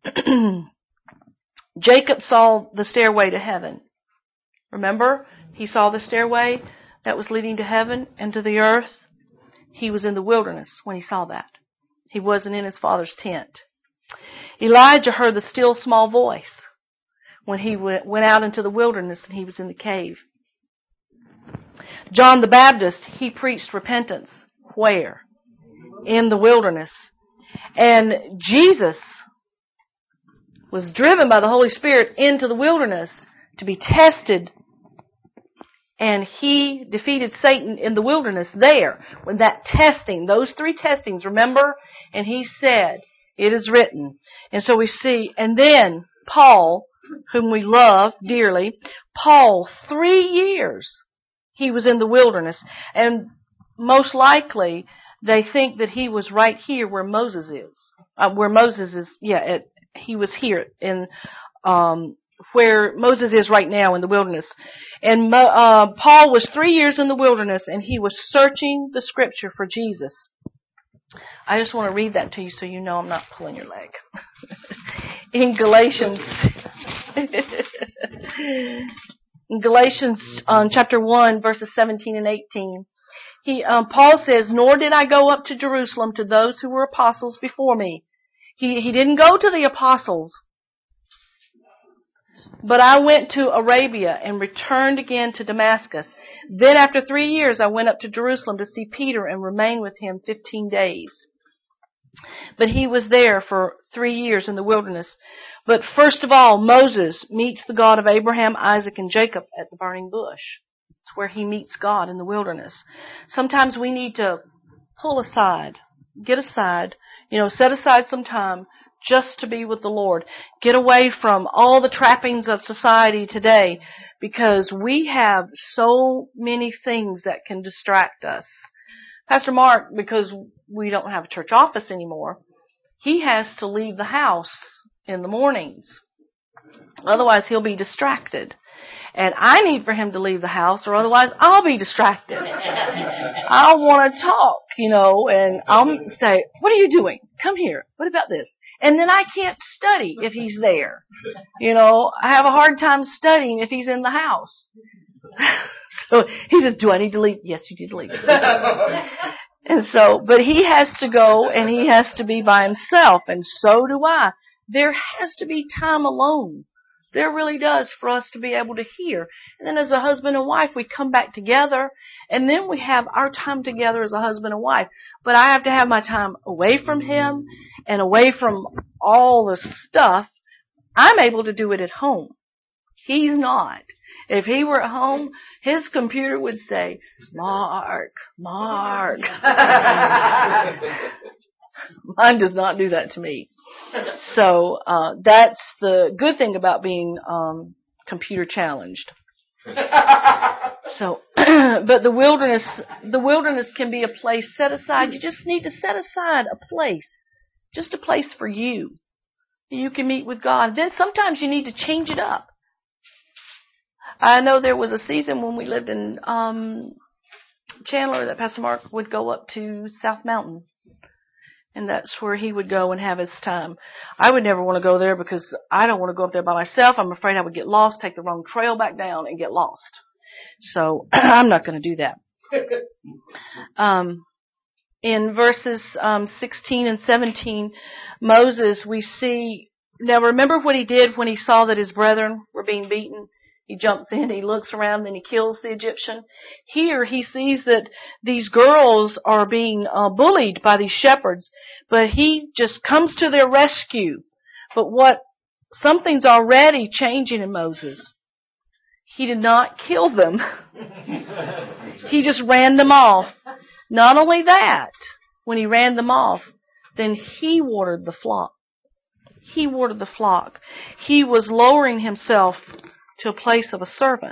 Jacob saw the stairway to heaven. Remember? He saw the stairway that was leading to heaven and to the earth. He was in the wilderness when he saw that. He wasn't in his father's tent. Elijah heard the still small voice when he went out into the wilderness and he was in the cave. John the Baptist, he preached repentance. Where? In the wilderness. And Jesus was driven by the Holy Spirit into the wilderness to be tested. And he defeated Satan in the wilderness there with that testing, those 3 testings, remember? And he said, It is written. And so we see, and then Paul, whom we love dearly, Paul, 3 years he was in the wilderness. And most likely they think that he was right here where Moses is. He was here in where Moses is right now in the wilderness. And Paul was 3 years in the wilderness, and he was searching the Scripture for Jesus. I just want to read that to you so you know I'm not pulling your leg. In Galatians chapter 1, verses 17 and 18, Paul says, "Nor did I go up to Jerusalem to those who were apostles before me." He didn't go to the apostles. "But I went to Arabia and returned again to Damascus. Then after 3 years I went up to Jerusalem to see Peter and remained with him 15 days. But he was there for 3 years in the wilderness. But first of all, Moses meets the God of Abraham, Isaac, and Jacob at the burning bush. It's where he meets God in the wilderness. Sometimes we need to pull aside, get aside, set aside some time just to be with the Lord. Get away from all the trappings of society today, because we have so many things that can distract us. Pastor Mark, because we don't have a church office anymore, he has to leave the house in the mornings. Otherwise, he'll be distracted. And I need for him to leave the house, or otherwise I'll be distracted. I'll want to talk, and I'll say, "What are you doing? Come here. What about this?" And then I can't study if he's there. I have a hard time studying if he's in the house. So he says, "Do I need to leave?" "Yes, you need to leave." And so, but he has to go and he has to be by himself, and so do I. There has to be time alone. There really does, for us to be able to hear. And then as a husband and wife, we come back together, and then we have our time together as a husband and wife. But I have to have my time away from him and away from all the stuff. I'm able to do it at home. He's not. If he were at home, his computer would say, Mark. Mine does not do that to me. So that's the good thing about being computer challenged. So, but the wilderness can be a place set aside. You just need to set aside a place, just a place for you. You can meet with God. Then sometimes you need to change it up. I know there was a season when we lived in Chandler that Pastor Mark would go up to South Mountain. And that's where he would go and have his time. I would never want to go there because I don't want to go up there by myself. I'm afraid I would get lost, take the wrong trail back down, and get lost. So I'm not going to do that. In verses 16 and 17, Moses, we see, now remember what he did when he saw that his brethren were being beaten? He jumps in, he looks around, then he kills the Egyptian. Here he sees that these girls are being bullied by these shepherds, but he just comes to their rescue. But something's already changing in Moses. He did not kill them. He just ran them off. Not only that, when he ran them off, then he watered the flock. He watered the flock. He was lowering himself to a place of a servant.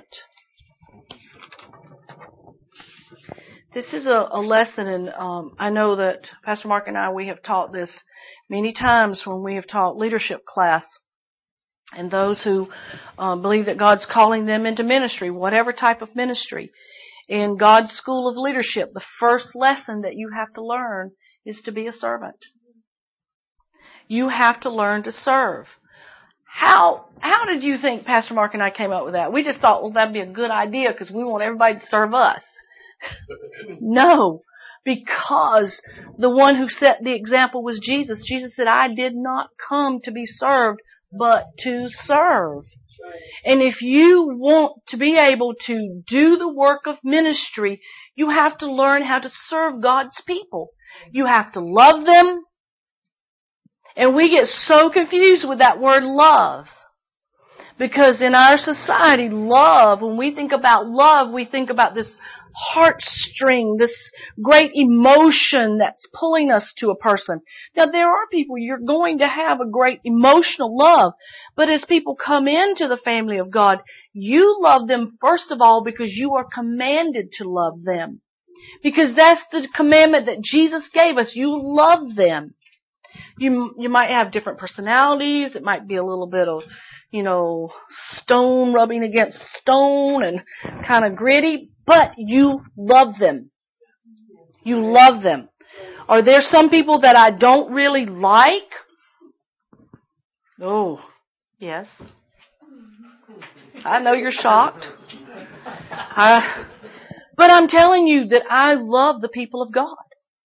This is a lesson, and I know that Pastor Mark and I, we have taught this many times when we have taught leadership class, and those who believe that God's calling them into ministry, whatever type of ministry. In God's school of leadership, the first lesson that you have to learn is to be a servant. You have to learn to serve. How did you think Pastor Mark and I came up with that? We just thought, well, that'd be a good idea because we want everybody to serve us. No, because the one who set the example was Jesus. Jesus said, I did not come to be served, but to serve. And if you want to be able to do the work of ministry, you have to learn how to serve God's people. You have to love them. And we get so confused with that word love. Because in our society, love, when we think about love, we think about this heartstring, this great emotion that's pulling us to a person. Now, there are people you're going to have a great emotional love, but as people come into the family of God, you love them first of all because you are commanded to love them. Because that's the commandment that Jesus gave us. You love them. You might have different personalities. It might be a little bit of, stone rubbing against stone and kind of gritty, but you love them. You love them. Are there some people that I don't really like? Oh, yes. I know you're shocked. But I'm telling you that I love the people of God.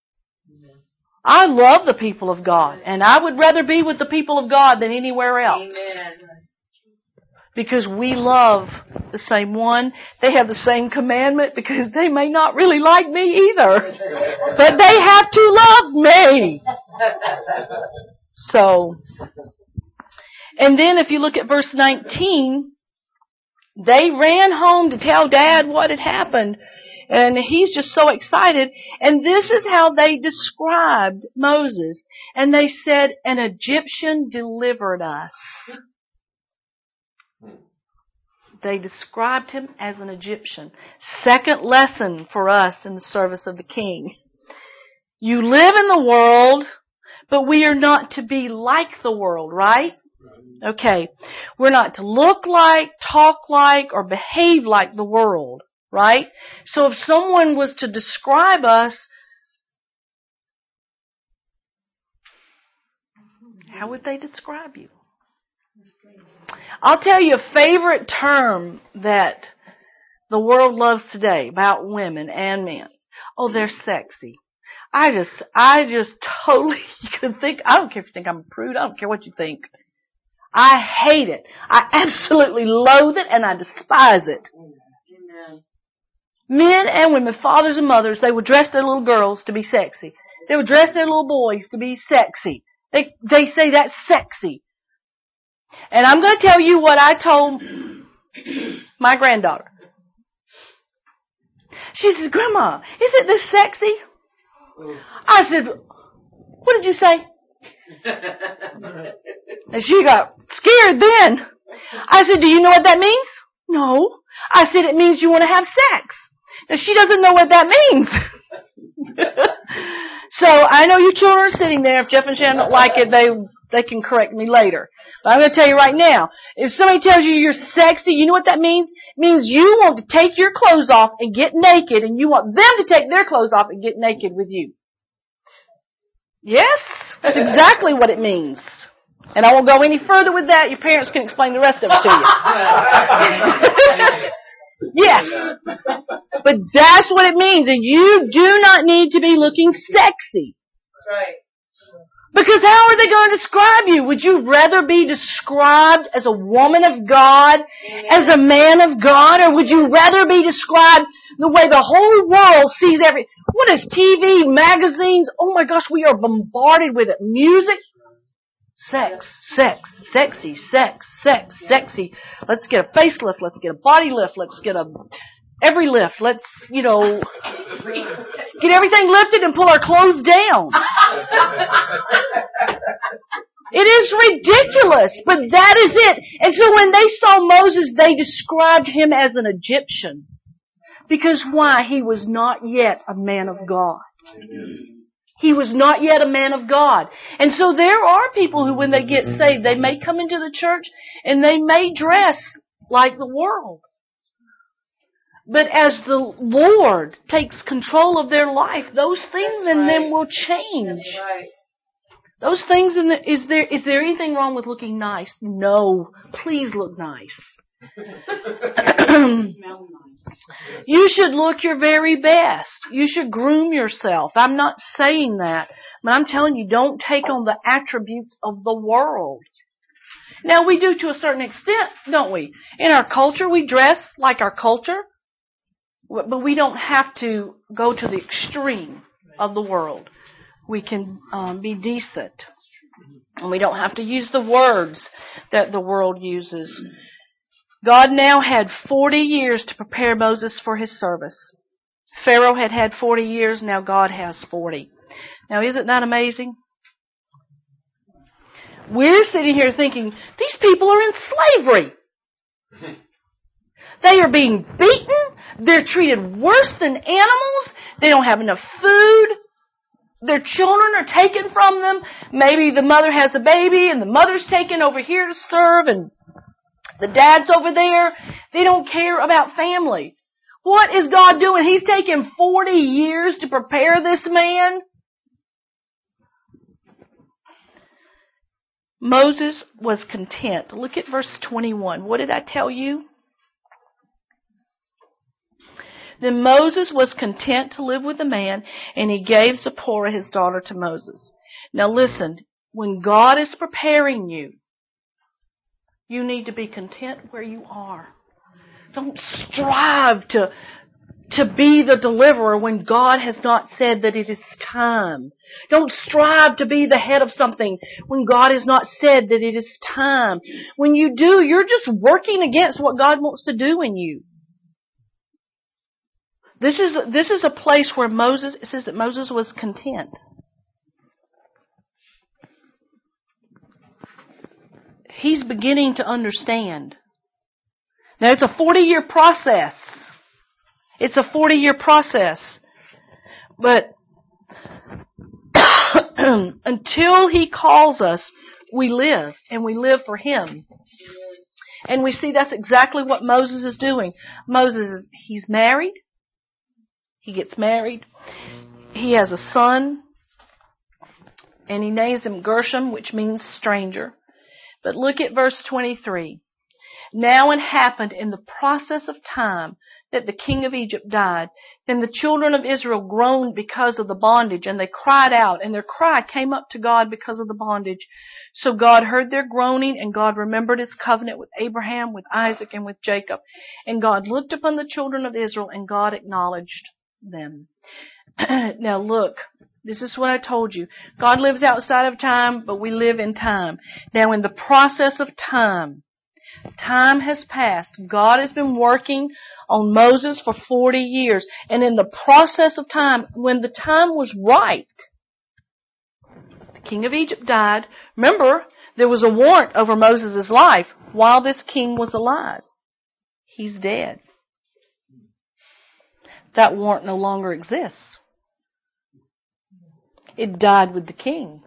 I love the people of God. And I would rather be with the people of God than anywhere else. Amen. Because we love the same one. They have the same commandment because they may not really like me either. But they have to love me. So, and then if you look at verse 19, they ran home to tell Dad what had happened. And he's just so excited. And this is how they described Moses. And they said, an Egyptian delivered us. They described him as an Egyptian. Second lesson for us in the service of the King. You live in the world, but we are not to be like the world, right? Okay. We're not to look like, talk like, or behave like the world, right? So if someone was to describe us, how would they describe you? I'll tell you a favorite term that the world loves today about women and men. Oh, they're sexy. I just totally, you can think, I don't care if you think I'm a prude, I don't care what you think. I hate it. I absolutely loathe it and I despise it. Amen. Men and women, fathers and mothers, they would dress their little girls to be sexy. They would dress their little boys to be sexy. They say that's sexy. And I'm going to tell you what I told my granddaughter. She says, Grandma, isn't this sexy? I said, what did you say? And she got scared then. I said, do you know what that means? No. I said, it means you want to have sex. Now, she doesn't know what that means. So I know you children are sitting there. If Jeff and Shannon don't like it, they can correct me later. But I'm going to tell you right now, if somebody tells you you're sexy, you know what that means? It means you want to take your clothes off and get naked, and you want them to take their clothes off and get naked with you. Yes, that's exactly what it means. And I won't go any further with that. Your parents can explain the rest of it to you. Yes. But that's what it means. And you do not need to be looking sexy. That's right. Because how are they going to describe you? Would you rather be described as a woman of God, as a man of God, or would you rather be described the way the whole world sees what is TV, magazines? Oh my gosh, we are bombarded with it. Music, sex, sexy, sexy. Let's get a facelift, let's get a body lift, let's get every lift. Let's, get everything lifted and pull our clothes down. It is ridiculous, but that is it. And so when they saw Moses, they described him as an Egyptian. Because why? He was not yet a man of God. He was not yet a man of God. And so there are people who, when they get saved, they may come into the church and they may dress like the world. But as the Lord takes control of their life, those things in them will change. Those things is there anything wrong with looking nice? No. Please look nice. You should look your very best. You should groom yourself. I'm not saying that, but I'm telling you, don't take on the attributes of the world. Now, we do to a certain extent, don't we? In our culture, we dress like our culture, but we don't have to go to the extreme of the world. We can be decent, and we don't have to use the words that the world uses. God now had 40 years to prepare Moses for his service. Pharaoh had 40 years, now God has 40. Now, isn't that amazing? We're sitting here thinking, these people are in slavery. They are being beaten. They're treated worse than animals. They don't have enough food. Their children are taken from them. Maybe the mother has a baby and the mother's taken over here to serve and the dad's over there. They don't care about family. What is God doing? He's taken 40 years to prepare this man. Moses was content. Look at verse 21. What did I tell you? Then Moses was content to live with the man, and he gave Zipporah his daughter to Moses. Now listen, when God is preparing you, you need to be content where you are. Don't strive to be the deliverer when God has not said that it is time. Don't strive to be the head of something when God has not said that it is time. When you do, you're just working against what God wants to do in you. This is a place where it says that Moses was content. He's beginning to understand. Now, it's a 40-year process. It's a 40-year process. But until He calls us, we live, and we live for Him. And we see that's exactly what Moses is doing. He's married. He gets married. He has a son. And he names him Gershom, which means stranger. But look at verse 23. Now it happened in the process of time that the king of Egypt died. Then the children of Israel groaned because of the bondage, and they cried out, and their cry came up to God because of the bondage. So God heard their groaning, and God remembered His covenant with Abraham, with Isaac, and with Jacob. And God looked upon the children of Israel, and God acknowledged them. Now look, this is what I told you. God lives outside of time, but we live in time. Now in the process of time has passed. God has been working on Moses for 40 years. And in the process of time, when the time was right, the king of Egypt died. Remember, there was a warrant over Moses' life while this king was alive. He's dead. That warrant no longer exists. It died with the king.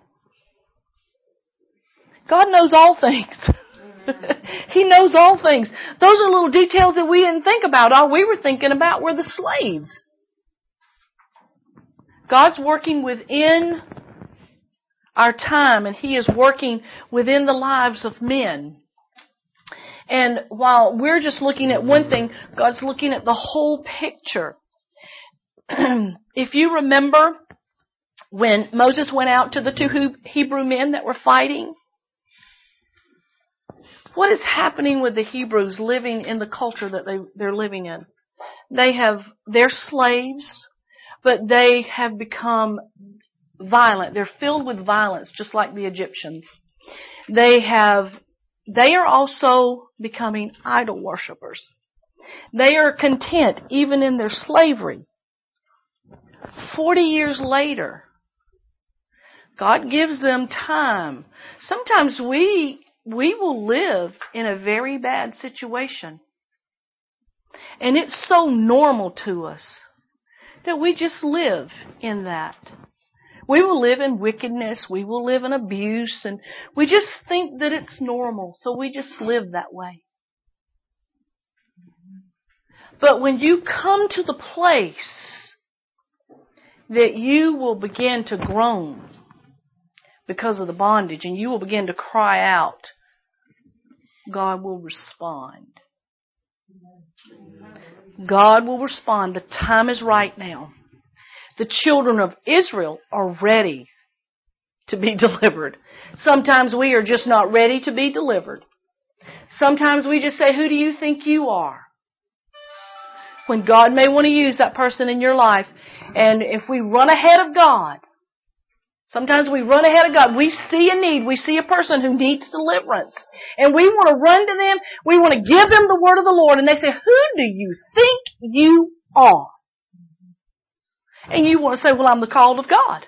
God knows all things. He knows all things. Those are little details that we didn't think about. All we were thinking about were the slaves. God's working within our time, and He is working within the lives of men. And while we're just looking at one thing, God's looking at the whole picture. If you remember when Moses went out to the two Hebrew men that were fighting, what is happening with the Hebrews living in the culture that they're living in? They're slaves, but they have become violent. They're filled with violence, just like the Egyptians. They are also becoming idol worshipers. They are content even in their slavery. 40 years later, God gives them time. Sometimes we will live in a very bad situation. And it's so normal to us that we just live in that. We will live in wickedness. We will live in abuse. And we just think that it's normal. So we just live that way. But when you come to the place that you will begin to groan because of the bondage, and you will begin to cry out, God will respond. God will respond. The time is right now. The children of Israel are ready to be delivered. Sometimes we are just not ready to be delivered. Sometimes we just say, who do you think you are? When God may want to use that person in your life. And if we run ahead of God, sometimes we run ahead of God. We see a need. We see a person who needs deliverance. And we want to run to them. We want to give them the word of the Lord. And they say, who do you think you are? And you want to say, well, I'm the called of God.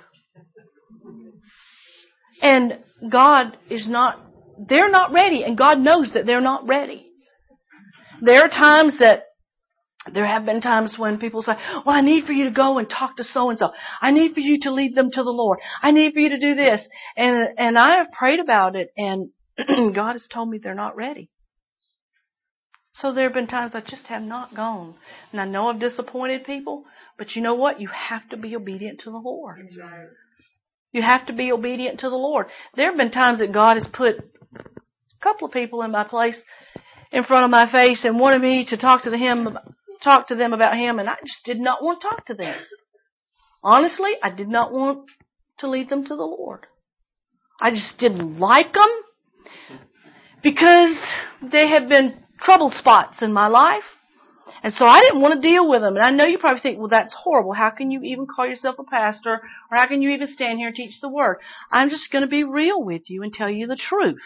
And God is not, they're not ready, and God knows that they're not ready. There have been times when people say, well, I need for you to go and talk to so-and-so. I need for you to lead them to the Lord. I need for you to do this. And I have prayed about it, and God has told me they're not ready. So there have been times I just have not gone. And I know I've disappointed people, but you know what? You have to be obedient to the Lord. You have to be obedient to the Lord. There have been times that God has put a couple of people in my place, in front of my face, and wanted me to talk to them about Him, and I just did not want to talk to them. Honestly, I did not want to lead them to the Lord. I just didn't like them because they had been trouble spots in my life. And so I didn't want to deal with them. And I know you probably think, well, that's horrible. How can you even call yourself a pastor? Or how can you even stand here and teach the Word? I'm just going to be real with you and tell you the truth.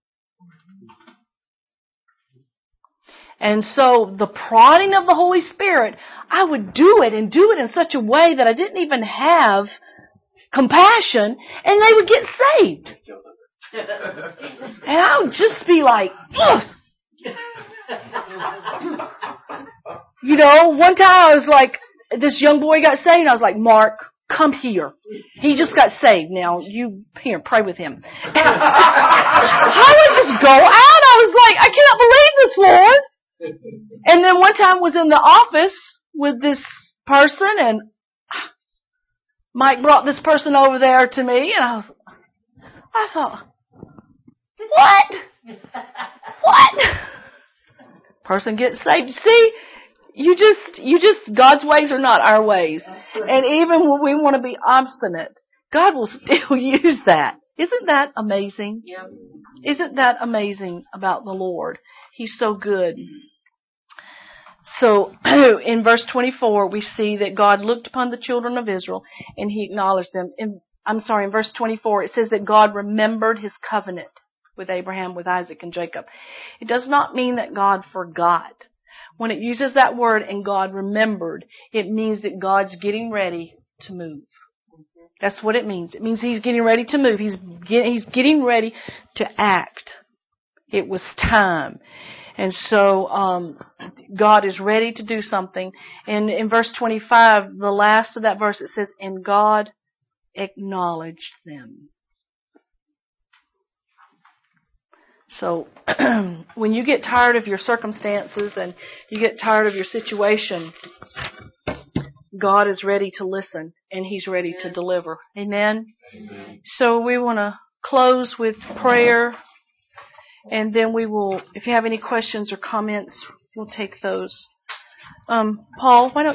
And so the prodding of the Holy Spirit, I would do it and do it in such a way that I didn't even have compassion, and they would get saved. And I would just be like, ugh. You know, one time I was like, this young boy got saved, and I was like, Mark, come here. He just got saved. Now, you here, pray with him. And I would just go out. I was like, I cannot believe this, Lord. And then one time I was in the office with this person, and Mike brought this person over there to me, and I thought, what? Person gets saved. See, you just, God's ways are not our ways. And even when we want to be obstinate, God will still use that. Isn't that amazing? Yeah. Isn't that amazing about the Lord? He's so good. So, in verse 24, we see that God looked upon the children of Israel and He acknowledged them. In verse 24, it says that God remembered His covenant with Abraham, with Isaac, and Jacob. It does not mean that God forgot. When it uses that word, and God remembered, it means that God's getting ready to move. That's what it means. It means He's getting ready to move. He's getting ready to act. It was time. And so God is ready to do something. And in verse 25, the last of that verse, it says, and God acknowledged them. So when you get tired of your circumstances and you get tired of your situation, God is ready to listen and He's ready to deliver. Amen? Amen. So we want to close with prayer. And then we will, if you have any questions or comments, we'll take those. Paul, why don't